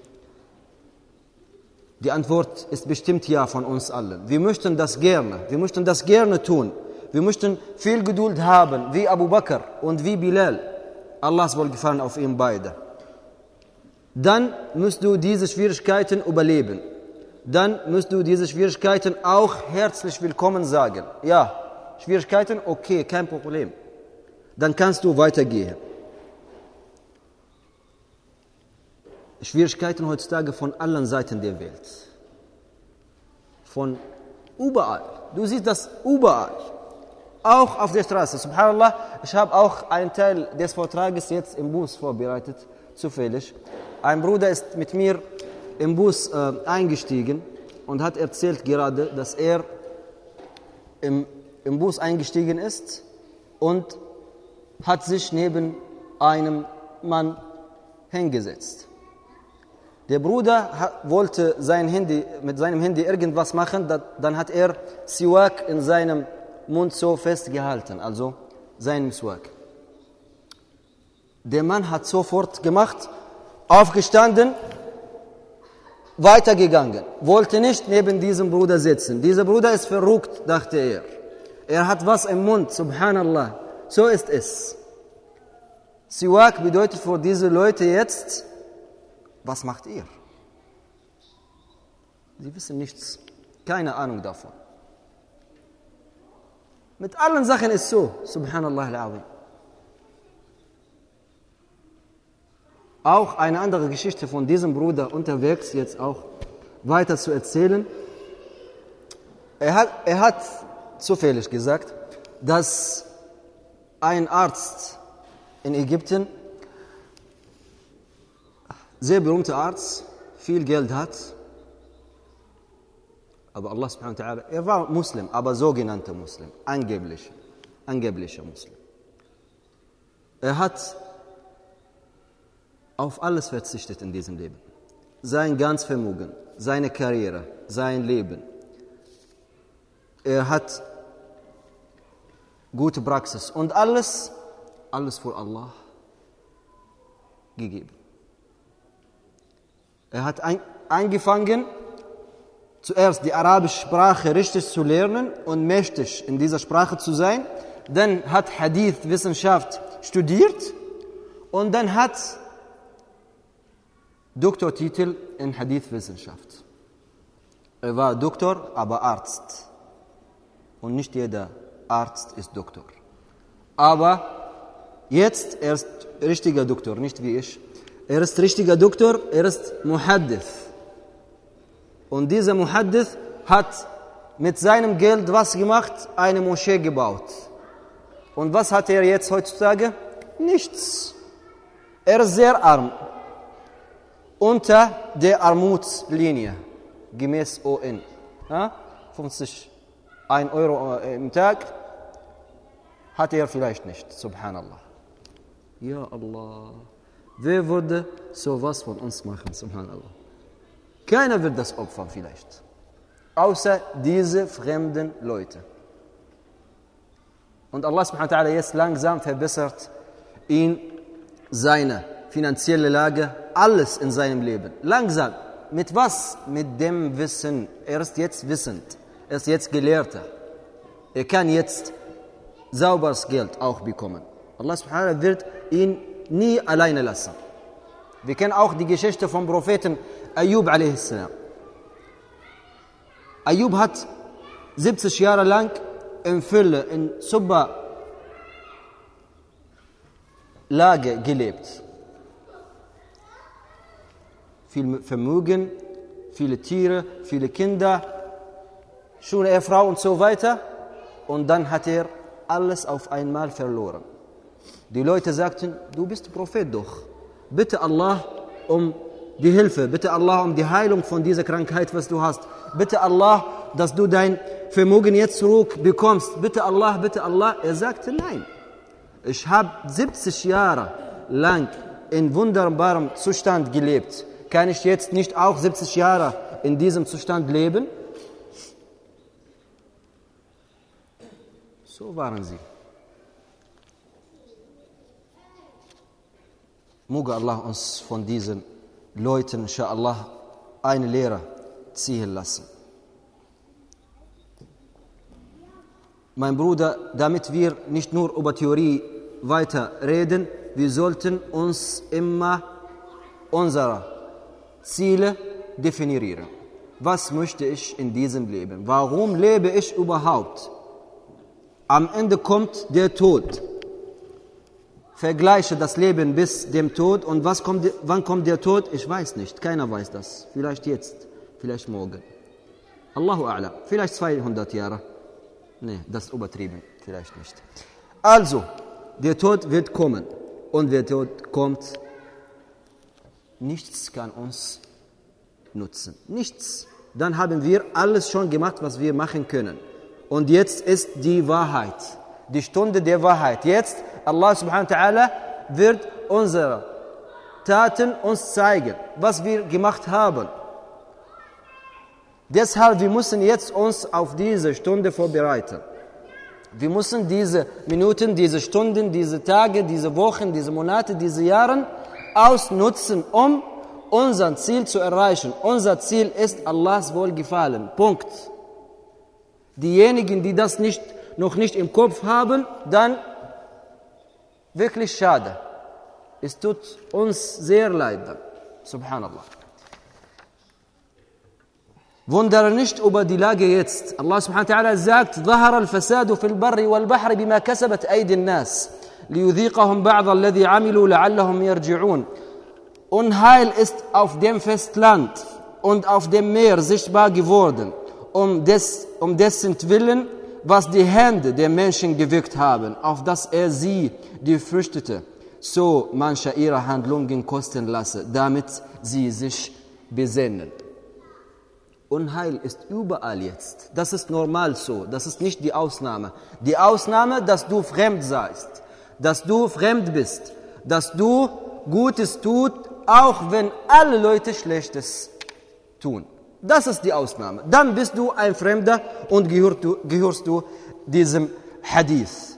Die Antwort ist bestimmt ja von uns allen. Wir möchten das gerne. Wir möchten das gerne tun. Wir möchten viel Geduld haben, wie Abu Bakr und wie Bilal. Allahs Wohlgefallen auf ihm beide. Dann musst du diese Schwierigkeiten überleben. Dann musst du diese Schwierigkeiten auch herzlich willkommen sagen. Ja, Schwierigkeiten, okay, kein Problem. Dann kannst du weitergehen. Schwierigkeiten heutzutage von allen Seiten der Welt. Von überall. Du siehst das überall. Auch auf der Straße. Subhanallah, ich habe auch einen Teil des Vortrages jetzt im Bus vorbereitet, zufällig. Ein Bruder ist mit mir im Bus äh, eingestiegen und hat erzählt gerade, dass er im, im Bus eingestiegen ist und hat sich neben einem Mann hingesetzt. Der Bruder hat, wollte sein Handy, mit seinem Handy irgendwas machen, dat, dann hat er Siwak in seinem Mund so festgehalten, also seinen Siwak. Der Mann hat sofort gemacht, aufgestanden, weitergegangen, wollte nicht neben diesem Bruder sitzen. Dieser Bruder ist verrückt, dachte er. Er hat was im Mund, subhanallah. So ist es. Siwak bedeutet für diese Leute jetzt, was macht ihr? Sie wissen nichts, keine Ahnung davon. Mit allen Sachen ist so, subhanallah al-azim. auch eine andere Geschichte von diesem Bruder unterwegs jetzt auch weiter zu erzählen. Er hat, er hat zufällig gesagt, dass ein Arzt in Ägypten, sehr berühmter Arzt, viel Geld hat, aber Allah subhanahu wa ta'ala, er war Muslim, aber sogenannter Muslim, angeblich, angeblicher Muslim. Er hat auf alles verzichtet in diesem Leben. Sein ganzes Vermögen, seine Karriere, sein Leben. Er hat gute Praxis und alles, alles für Allah gegeben. Er hat ein, angefangen, zuerst die arabische Sprache richtig zu lernen und mächtig in dieser Sprache zu sein. Dann hat Hadith-Wissenschaft studiert und dann hat Doktortitel in Hadith-Wissenschaft. Er war Doktor, aber Arzt. Und nicht jeder Arzt ist Doktor. Aber jetzt, er ist richtiger Doktor, nicht wie ich. Er ist richtiger Doktor, er ist Muhaddith. Und dieser Muhaddith hat mit seinem Geld was gemacht? Eine Moschee gebaut. Und was hat er jetzt heutzutage? Nichts. Er ist sehr arm. Unter der Armutslinie, gemäß O N. Ja? fünfzig Euro im Tag hat er vielleicht nicht. Subhanallah. Ja Allah. Wer würde sowas von uns machen? Subhanallah. Keiner wird das opfern vielleicht. Außer diese fremden Leute. Und Allah subhanahu wa ta'ala jetzt langsam verbessert ihn seine finanzielle Lage, alles in seinem Leben. Langsam. Mit was? Mit dem Wissen. Er ist jetzt wissend. Er ist jetzt Gelehrter. Er kann jetzt sauberes Geld auch bekommen. Allah subhanahu wa ta'ala wird ihn nie alleine lassen. Wir kennen auch die Geschichte vom Propheten Ayub a.s. Ayub hat siebzig Jahre lang in Fülle, in super Lage gelebt. Viel Vermögen, viele Tiere, viele Kinder, schöne Ehefrau und so weiter. Und dann hat er alles auf einmal verloren. Die Leute sagten, du bist Prophet doch. Bitte Allah um die Hilfe, bitte Allah um die Heilung von dieser Krankheit, was du hast. Bitte Allah, dass du dein Vermögen jetzt zurückbekommst. Bitte Allah, bitte Allah. Er sagte, nein. Ich habe siebzig Jahre lang in wunderbarem Zustand gelebt. Kann ich jetzt nicht auch siebzig Jahre in diesem Zustand leben? So waren sie. Möge Allah uns von diesen Leuten, inshallah, eine Lehre ziehen lassen. Mein Bruder, damit wir nicht nur über Theorie weiter reden, wir sollten uns immer unsere Ziele definieren. Was möchte ich in diesem Leben? Warum lebe ich überhaupt? Am Ende kommt der Tod. Vergleiche das Leben bis dem Tod und was kommt, wann kommt der Tod? Ich weiß nicht, keiner weiß das. Vielleicht jetzt, vielleicht morgen. Allahu A'la, vielleicht zweihundert Jahre. Nee, das ist übertrieben, vielleicht nicht. Also, der Tod wird kommen und der Tod kommt, nichts kann uns nutzen. Nichts. Dann haben wir alles schon gemacht, was wir machen können. Und jetzt ist die Wahrheit, die Stunde der Wahrheit. Jetzt, Allah subhanahu wa ta'ala wird unsere Taten uns zeigen, was wir gemacht haben. Deshalb, wir müssen jetzt uns auf diese Stunde vorbereiten. Wir müssen diese Minuten, diese Stunden, diese Tage, diese Wochen, diese Monate, diese Jahre ausnutzen, um unser Ziel zu erreichen. Unser Ziel ist Allahs Wohlgefallen. Punkt. Diejenigen, die das nicht, noch nicht im Kopf haben, dann wirklich schade. Es tut uns sehr leid. Subhanallah. Wundere nicht über die Lage jetzt. Allah subhanahu wa ta'ala sagt, ظهر الفساد في البر والبحر بما كسبت أيدي الناس ليذيقهم بعض الذي عملوا لعلهم يرجعون. Unheil ist auf dem Festland und auf dem Meer sichtbar geworden, um, des, um dessen Willen, was die Hände der Menschen gewirkt haben, auf dass er sie, die fürchtete, so mancher ihrer Handlungen kosten lasse, damit sie sich besinnen. Unheil ist überall jetzt. Das ist normal so. Das ist nicht die Ausnahme. Die Ausnahme, dass du fremd seist, dass du fremd bist, dass du Gutes tut, auch wenn alle Leute Schlechtes tun. Das ist die Ausnahme. Dann bist du ein Fremder und gehörst du, gehörst du diesem Hadith.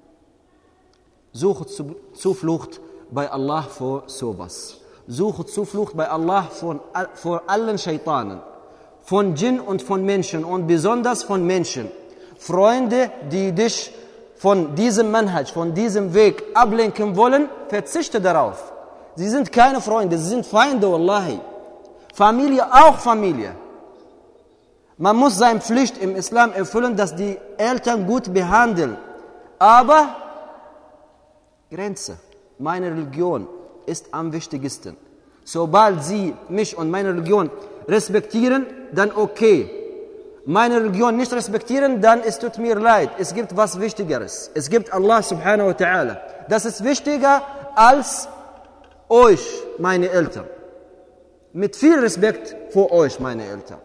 Suche Zuflucht bei Allah vor sowas. Suche Zuflucht bei Allah vor, vor allen Shaitanen, von Djinn und von Menschen und besonders von Menschen. Freunde, die dich von diesem Manhaj, von diesem Weg ablenken wollen, verzichte darauf. Sie sind keine Freunde, sie sind Feinde, Wallahi. Familie, auch Familie. Man muss seine Pflicht im Islam erfüllen, dass die Eltern gut behandeln. Aber Grenze. Meine Religion ist am wichtigsten. Sobald sie mich und meine Religion respektieren, dann okay. Meine Religion nicht respektieren, dann es tut mir leid. Es gibt was Wichtigeres. Es gibt Allah subhanahu wa ta'ala. Das ist wichtiger als euch, meine Eltern. Mit viel Respekt vor euch, meine Eltern.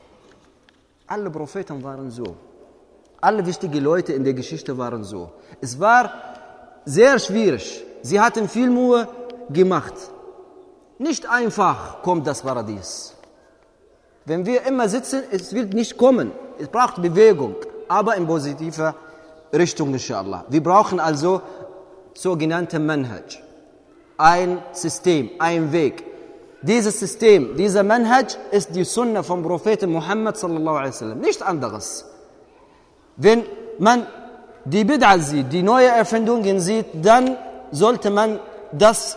Alle Propheten waren so. Alle wichtigen Leute in der Geschichte waren so. Es war sehr schwierig. Sie hatten viel Mühe gemacht. Nicht einfach kommt das Paradies. Wenn wir immer sitzen, es wird nicht kommen. Es braucht Bewegung, aber in positiver Richtung, inshallah. Wir brauchen also sogenannte Manhaj. Ein System, ein Weg. Dieses System, dieser Manhaj ist die Sunna vom Propheten Muhammad sallallahu alaihi wasallam, nicht anderes. Wenn man die Bid'a sieht, die neue Erfindungen sieht, dann sollte man das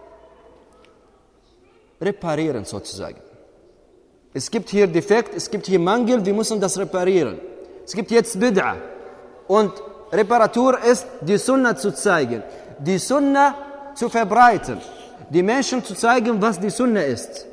reparieren sozusagen. Es gibt hier Defekt, es gibt hier Mangel, wir müssen das reparieren. Es gibt jetzt Bid'a und Reparatur ist, die Sunna zu zeigen, die Sunna zu verbreiten, die Menschen zu zeigen, was die Sunna ist.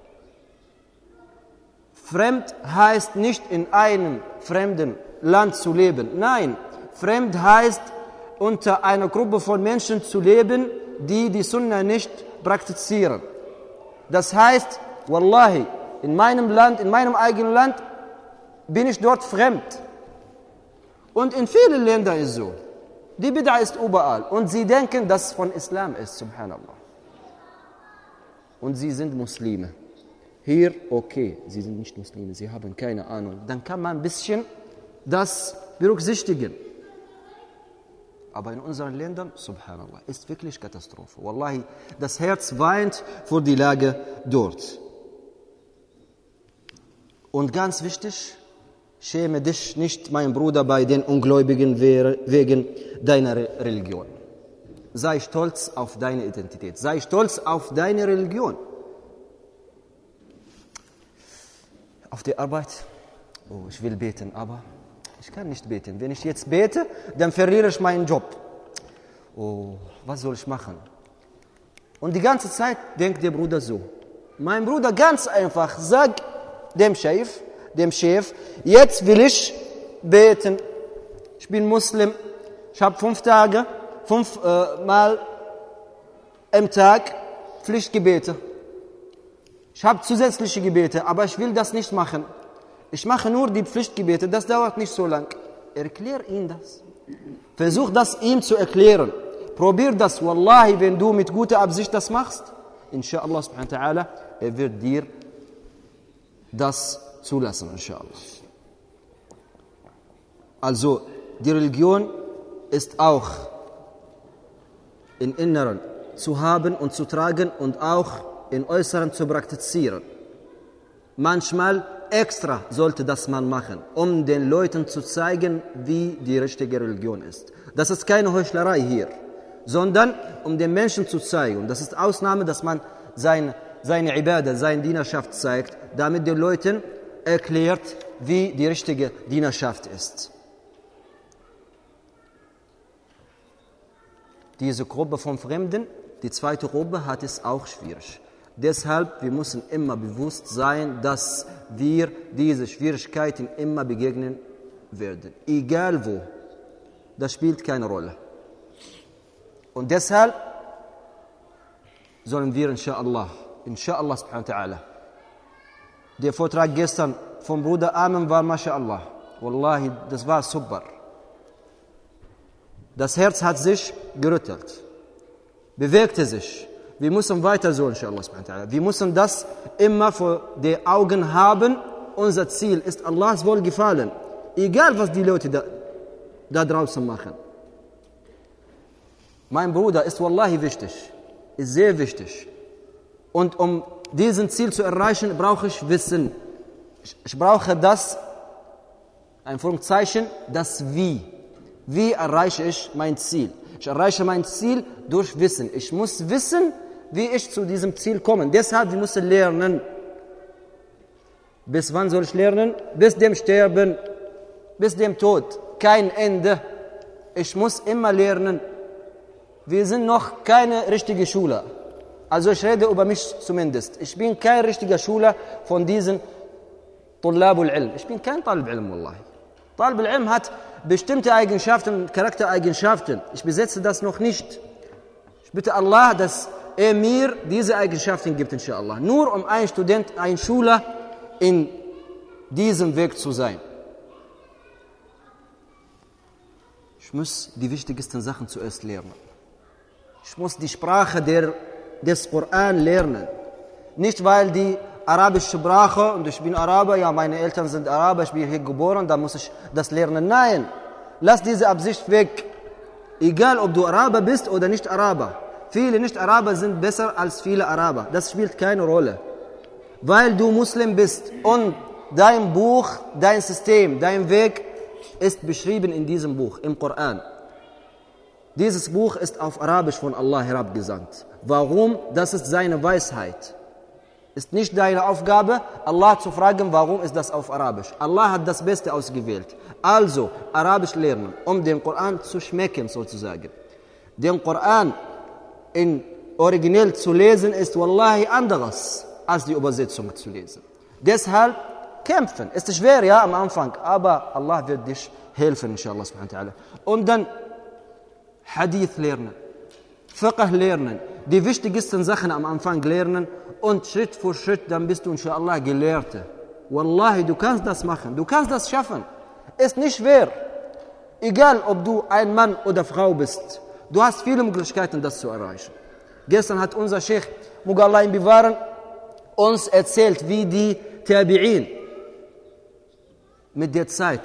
Fremd heißt nicht in einem fremden Land zu leben. Nein, fremd heißt unter einer Gruppe von Menschen zu leben, die die Sunna nicht praktizieren. Das heißt, Wallahi, in meinem Land, in meinem eigenen Land bin ich dort fremd. Und in vielen Ländern ist so. Die Bid'a ist überall. Und sie denken, dass es von Islam ist, subhanallah. Und sie sind Muslime. Hier, okay, sie sind nicht Muslime, sie haben keine Ahnung. Dann kann man ein bisschen das berücksichtigen. Aber in unseren Ländern, subhanallah, ist wirklich Katastrophe. Wallahi, das Herz weint vor die Lage dort. Und ganz wichtig, schäme dich nicht, mein Bruder, bei den Ungläubigen wegen deiner Religion. Sei stolz auf deine Identität. Sei stolz auf deine Religion. Auf die Arbeit, oh, ich will beten, aber ich kann nicht beten. Wenn ich jetzt bete, dann verliere ich meinen Job. Oh, was soll ich machen? Und die ganze Zeit denkt der Bruder so. Mein Bruder, ganz einfach, sag dem Chef, dem Chef, jetzt will ich beten. Ich bin Muslim, ich habe fünf Tage, fünf äh, Mal am Tag Pflichtgebete. Ich habe zusätzliche Gebete, aber ich will das nicht machen. Ich mache nur die Pflichtgebete, das dauert nicht so lang. Erklär ihm das. Versuch das ihm zu erklären. Probier das, Wallahi, wenn du mit guter Absicht das machst. Inshallah subhanahu wa ta'ala, er wird dir das zulassen, inshallah. Also, die Religion ist auch im Inneren zu haben und zu tragen und auch im Äußeren zu praktizieren. Manchmal extra sollte das man machen, um den Leuten zu zeigen, wie die richtige Religion ist. Das ist keine Heuchlerei hier, sondern um den Menschen zu zeigen. Und das ist Ausnahme, dass man seine, seine Ibadah, seine Dienerschaft zeigt, damit den Leuten erklärt, wie die richtige Dienerschaft ist. Diese Gruppe von Fremden die zweite Gruppe hat es auch schwierig. Deshalb, wir müssen immer bewusst sein, dass wir diese Schwierigkeiten immer begegnen werden. Egal wo. Das spielt keine Rolle. Und deshalb sollen wir inshallah, inshallah subhanahu wa ta'ala. Der Vortrag gestern vom Bruder Amen war mashallah. Wallahi, das war super. Das Herz hat sich gerüttelt, bewegte sich. Wir müssen weiter so, inshallah. Wir müssen das immer vor den Augen haben. Unser Ziel ist Allahs Wohlgefallen. Egal, was die Leute da, da draußen machen. Mein Bruder ist wallahi wichtig, ist sehr wichtig. Und um diesen Ziel zu erreichen, brauche ich Wissen. Ich, ich brauche das, ein Vorzeichen, das Wie. Wie erreiche ich mein Ziel? Ich erreiche mein Ziel durch Wissen. Ich muss wissen, wie ich zu diesem Ziel komme. Deshalb, wir müssen lernen. Bis wann soll ich lernen? Bis dem Sterben, bis dem Tod. Kein Ende. Ich muss immer lernen. Wir sind noch keine richtige Schüler. Also ich rede über mich zumindest. Ich bin kein richtiger Schüler von diesen Tullabul Ilm. Ich bin kein Talib Ilm, wallahi. Talib Ilm hat bestimmte Eigenschaften, Charaktereigenschaften. Ich besitze das noch nicht. Ich bitte Allah, dass er mir diese Eigenschaften gibt, inshallah. Nur um ein Student, ein Schüler in diesem Weg zu sein. Ich muss die wichtigsten Sachen zuerst lernen. Ich muss die Sprache der, des Koran lernen. Nicht, weil die arabische Sprache, und ich bin Araber, ja, meine Eltern sind Araber, ich bin hier geboren, da muss ich das lernen. Nein, lass diese Absicht weg. Egal, ob du Araber bist oder nicht Araber. Viele Nicht-Araber sind besser als viele Araber. Das spielt keine Rolle. Weil du Muslim bist und dein Buch, dein System, dein Weg ist beschrieben in diesem Buch, im Koran. Dieses Buch ist auf Arabisch von Allah herabgesandt. Warum? Das ist seine Weisheit. Ist nicht deine Aufgabe, Allah zu fragen, warum ist das auf Arabisch. Allah hat das Beste ausgewählt. Also, Arabisch lernen, um den Koran zu schmecken, sozusagen. Den Koran in originell zu lesen, ist wallahi anderes, als die Übersetzung zu lesen. Deshalb kämpfen. Ist schwer, ja, am Anfang, aber Allah wird dich helfen, inshallah. Und dann Hadith lernen, Fiqh lernen, die wichtigsten Sachen am Anfang lernen und Schritt für Schritt, dann bist du inshallah Gelehrte. Wallahi, du kannst das machen, du kannst das schaffen. Ist nicht schwer. Egal, ob du ein Mann oder Frau bist, du hast viele Möglichkeiten, das zu erreichen. Gestern hat unser Sheikh, möge Allah ihn bewahren, uns erzählt, wie die Tabi'in mit der Zeit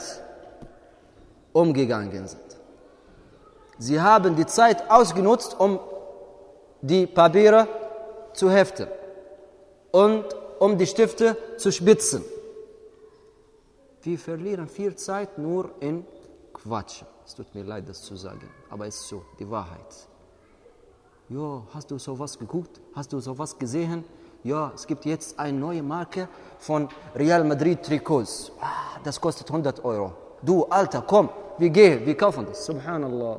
umgegangen sind. Sie haben die Zeit ausgenutzt, um die Papiere zu heften und um die Stifte zu spitzen. Wir verlieren viel Zeit nur in Quatsch. Es tut mir leid, das zu sagen, aber es ist so, die Wahrheit. Ja, hast du sowas geguckt? Hast du sowas gesehen? Ja, es gibt jetzt eine neue Marke von Real Madrid Trikots. Ah, das kostet hundert Euro. Du, Alter, komm, wir gehen, wir kaufen das. Subhanallah.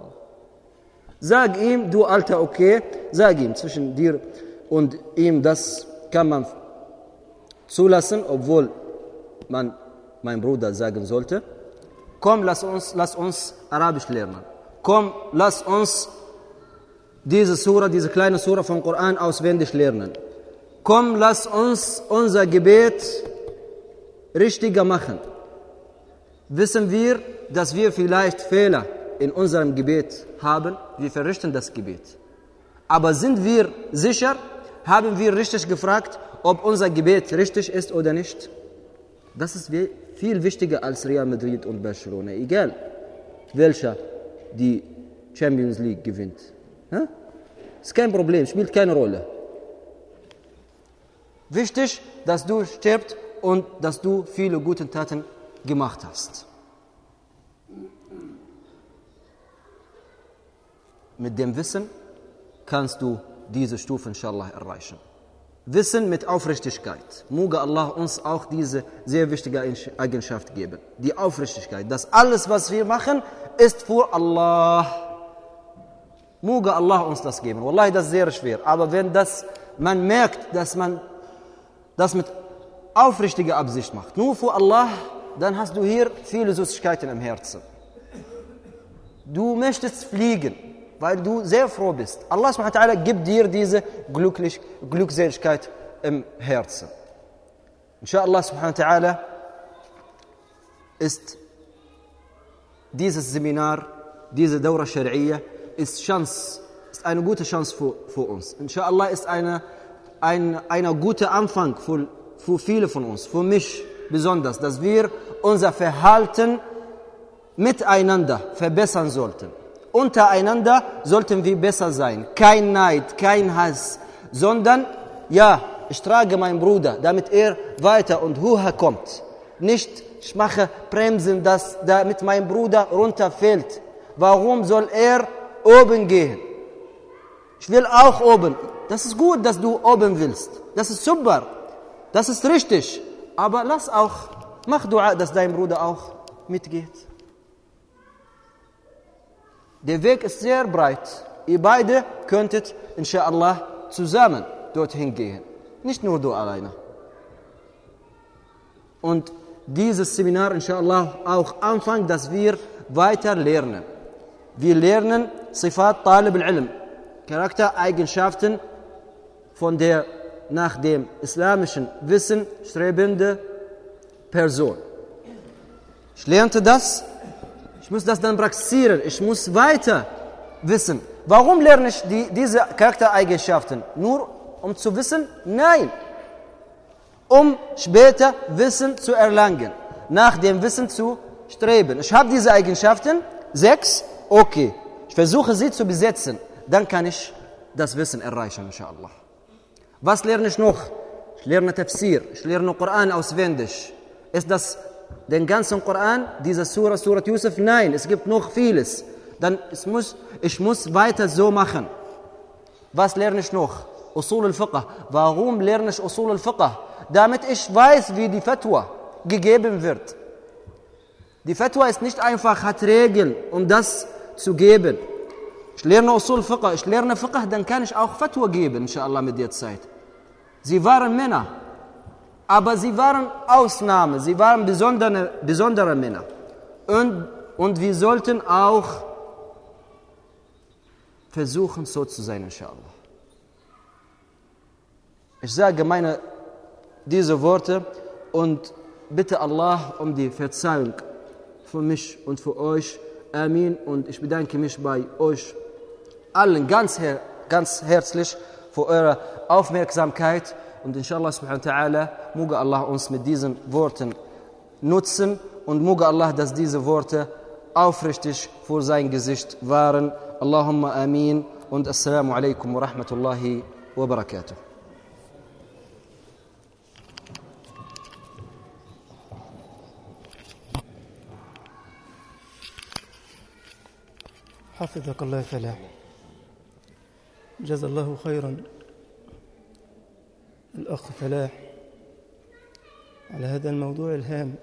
Sag ihm, du Alter, okay, sag ihm, zwischen dir und ihm, das kann man zulassen, obwohl man mein Bruder sagen sollte. Komm, lass uns, lass uns Arabisch lernen. Komm, lass uns diese Sura, diese kleine Sura vom Koran auswendig lernen. Komm, lass uns unser Gebet richtiger machen. Wissen wir, dass wir vielleicht Fehler in unserem Gebet haben? Wir verrichten das Gebet. Aber sind wir sicher? Haben wir richtig gefragt, ob unser Gebet richtig ist oder nicht? Das ist viel wichtiger als Real Madrid und Barcelona. Egal, welcher die Champions League gewinnt. Ja? Ist kein Problem, spielt keine Rolle. Wichtig, dass du stirbst und dass du viele gute Taten gemacht hast. Mit dem Wissen kannst du diese Stufe inshallah erreichen. Wissen mit Aufrichtigkeit. Möge Allah uns auch diese sehr wichtige Eigenschaft geben. Die Aufrichtigkeit. Dass alles, was wir machen, ist für Allah. Möge Allah uns das geben. Wallahi, das ist sehr schwer. Aber wenn das, man merkt, dass man das mit aufrichtiger Absicht macht, nur für Allah, dann hast du hier viele Süßigkeiten im Herzen. Du möchtest fliegen, weil du sehr froh bist. Allah subhanahu wa ta'ala gibt dir diese Glücklich, Glückseligkeit im Herzen. Inshallah subhanahu wa ta'ala ist dieses Seminar, diese Dawra Shari'iyya, ist Chance, ist eine gute Chance für, für uns. Inshallah ist eine, ein eine gute Anfang für, für viele von uns, für mich besonders, dass wir unser Verhalten miteinander verbessern sollten. Untereinander sollten wir besser sein. Kein Neid, kein Hass, sondern, ja, ich trage meinen Bruder, damit er weiter und höher kommt. Nicht, ich mache Bremsen, dass, damit mein Bruder runterfällt. Warum soll er oben gehen? Ich will auch oben. Das ist gut, dass du oben willst. Das ist super. Das ist richtig. Aber lass auch, mach Dua, dass dein Bruder auch mitgeht. Der Weg ist sehr breit. Ihr beide könntet, inshallah, zusammen dorthin gehen. Nicht nur du alleine. Und dieses Seminar, inshallah, auch anfangen, dass wir weiter lernen. Wir lernen Sifat Talib al-Ilm, Charaktereigenschaften von der nach dem islamischen Wissen strebende Person. Ich lernte das, ich muss das dann praktizieren, ich muss weiter wissen. Warum lerne ich die, diese Charaktereigenschaften? Nur um zu wissen? Nein. Um später Wissen zu erlangen, nach dem Wissen zu streben. Ich habe diese Eigenschaften, sechs, okay. Ich versuche sie zu besetzen, dann kann ich das Wissen erreichen, inshallah. Was lerne ich noch? Ich lerne Tafsir, ich lerne Koran auswendig. Ist das den ganzen Koran, diese Surah, Surah Yusuf? Nein, es gibt noch vieles. Dann es muss, ich muss weiter so machen. Was lerne ich noch? Usul al-Fiqh. Warum lerne ich Usul al-Fiqh? Damit ich weiß, wie die Fatwa gegeben wird. Die Fatwa ist nicht einfach, hat Regeln, um das zu geben. Ich lerne Usul Fiqh, ich lerne Fiqh, dann kann ich auch Fatwa geben, inshallah, mit der Zeit. Sie waren Männer, aber sie waren Ausnahme, sie waren besondere, besondere Männer. Und, und wir sollten auch versuchen, so zu sein, inshallah. Ich sage meine diese Worte und bitte Allah um die Verzeihung für mich und für euch. Amin. Und ich bedanke mich bei euch allen ganz, her ganz herzlich für eure Aufmerksamkeit. Und inshallah subhanahu wa ta'ala, möge Allah uns mit diesen Worten nutzen und möge Allah, dass diese Worte aufrichtig vor sein Gesicht waren. Allahumma amin und assalamu alaikum wa rahmatullahi wa barakatuh. حفظك الله فلاح. جزا الله خيرا الأخ فلاح على هذا الموضوع الهام،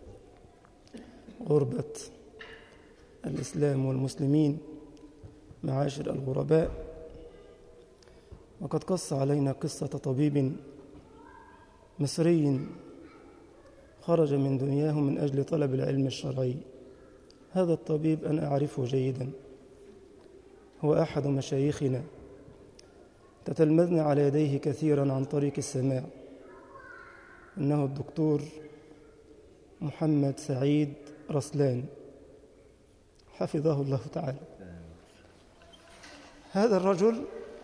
غربة الإسلام والمسلمين معاشر الغرباء. وقد قص علينا قصة طبيب مصري خرج من دنياه من أجل طلب العلم الشرعي. هذا الطبيب أنا أعرفه جيدا، هو أحد مشايخنا، تتلمذنا على يديه كثيرا عن طريق السماع. إنه الدكتور محمد سعيد رسلان حفظه الله تعالى. هذا الرجل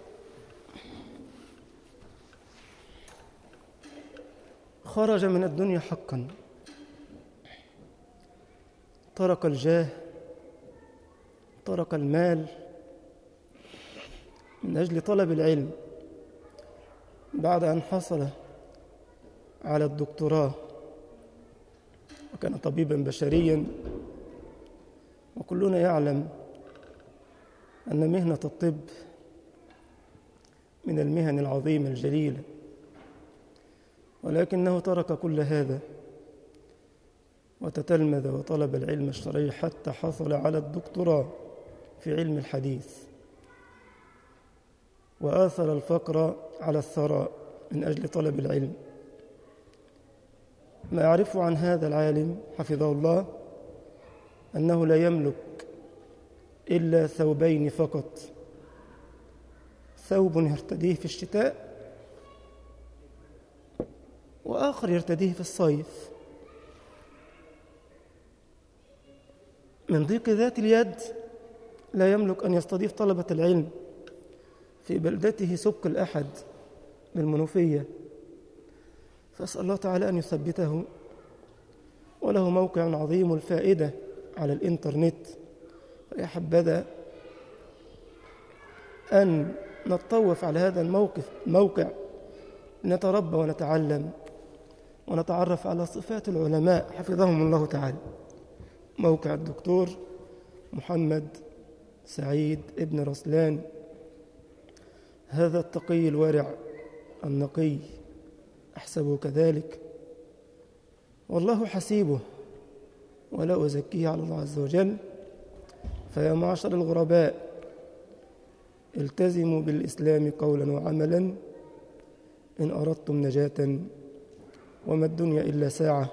خرج من الدنيا حقا، ترك الجاه، ترك المال من أجل طلب العلم. بعد أن حصل على الدكتوراه وكان طبيبا بشريا، وكلنا يعلم أن مهنة الطب من المهن العظيمة الجليلة، ولكنه ترك كل هذا وتتلمذ وطلب العلم الشرعي حتى حصل على الدكتوراه في علم الحديث. وآثر الفقر على الثراء من أجل طلب العلم. ما يعرفه عن هذا العالم حفظه الله أنه لا يملك إلا ثوبين فقط، ثوب يرتديه في الشتاء وآخر يرتديه في الصيف. من ضيق ذات اليد لا يملك أن يستضيف طلبة العلم في بلدته سبق الأحد بالمنوفية، فأسأل الله تعالى أن يثبته. وله موقع عظيم الفائدة على الإنترنت، ويا حبذا أن نتطوف على هذا الموقف موقع نتربى ونتعلم ونتعرف على صفات العلماء حفظهم الله تعالى. موقع الدكتور محمد سعيد ابن رسلان، هذا التقي الورع النقي أحسبه كذلك، والله حسيبه ولا أزكيه على الله عز وجل. فيا معشر الغرباء، التزموا بالإسلام قولا وعملا إن أردتم نجاة، وما الدنيا إلا ساعة،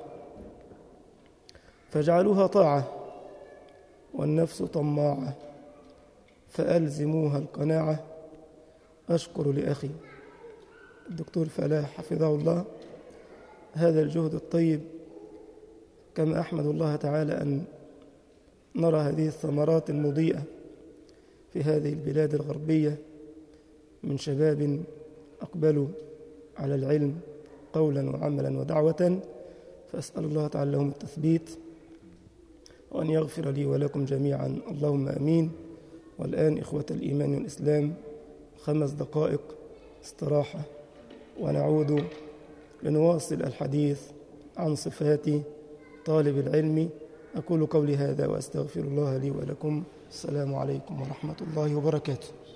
فاجعلوها طاعة والنفس طماعة، فألزموها القناعة. أشكر لأخي الدكتور فلاح حفظه الله هذا الجهد الطيب، كما أحمد الله تعالى أن نرى هذه الثمرات المضيئة في هذه البلاد الغربية من شباب أقبلوا على العلم قولا وعملا ودعوة. فأسأل الله تعالى لهم التثبيت وأن يغفر لي ولكم جميعا، اللهم آمين. والآن إخوة الإيمان والإسلام، خمس دقائق استراحة ونعود لنواصل الحديث عن صفات طالب العلم. أقول قولي هذا وأستغفر الله لي ولكم. السلام عليكم ورحمة الله وبركاته.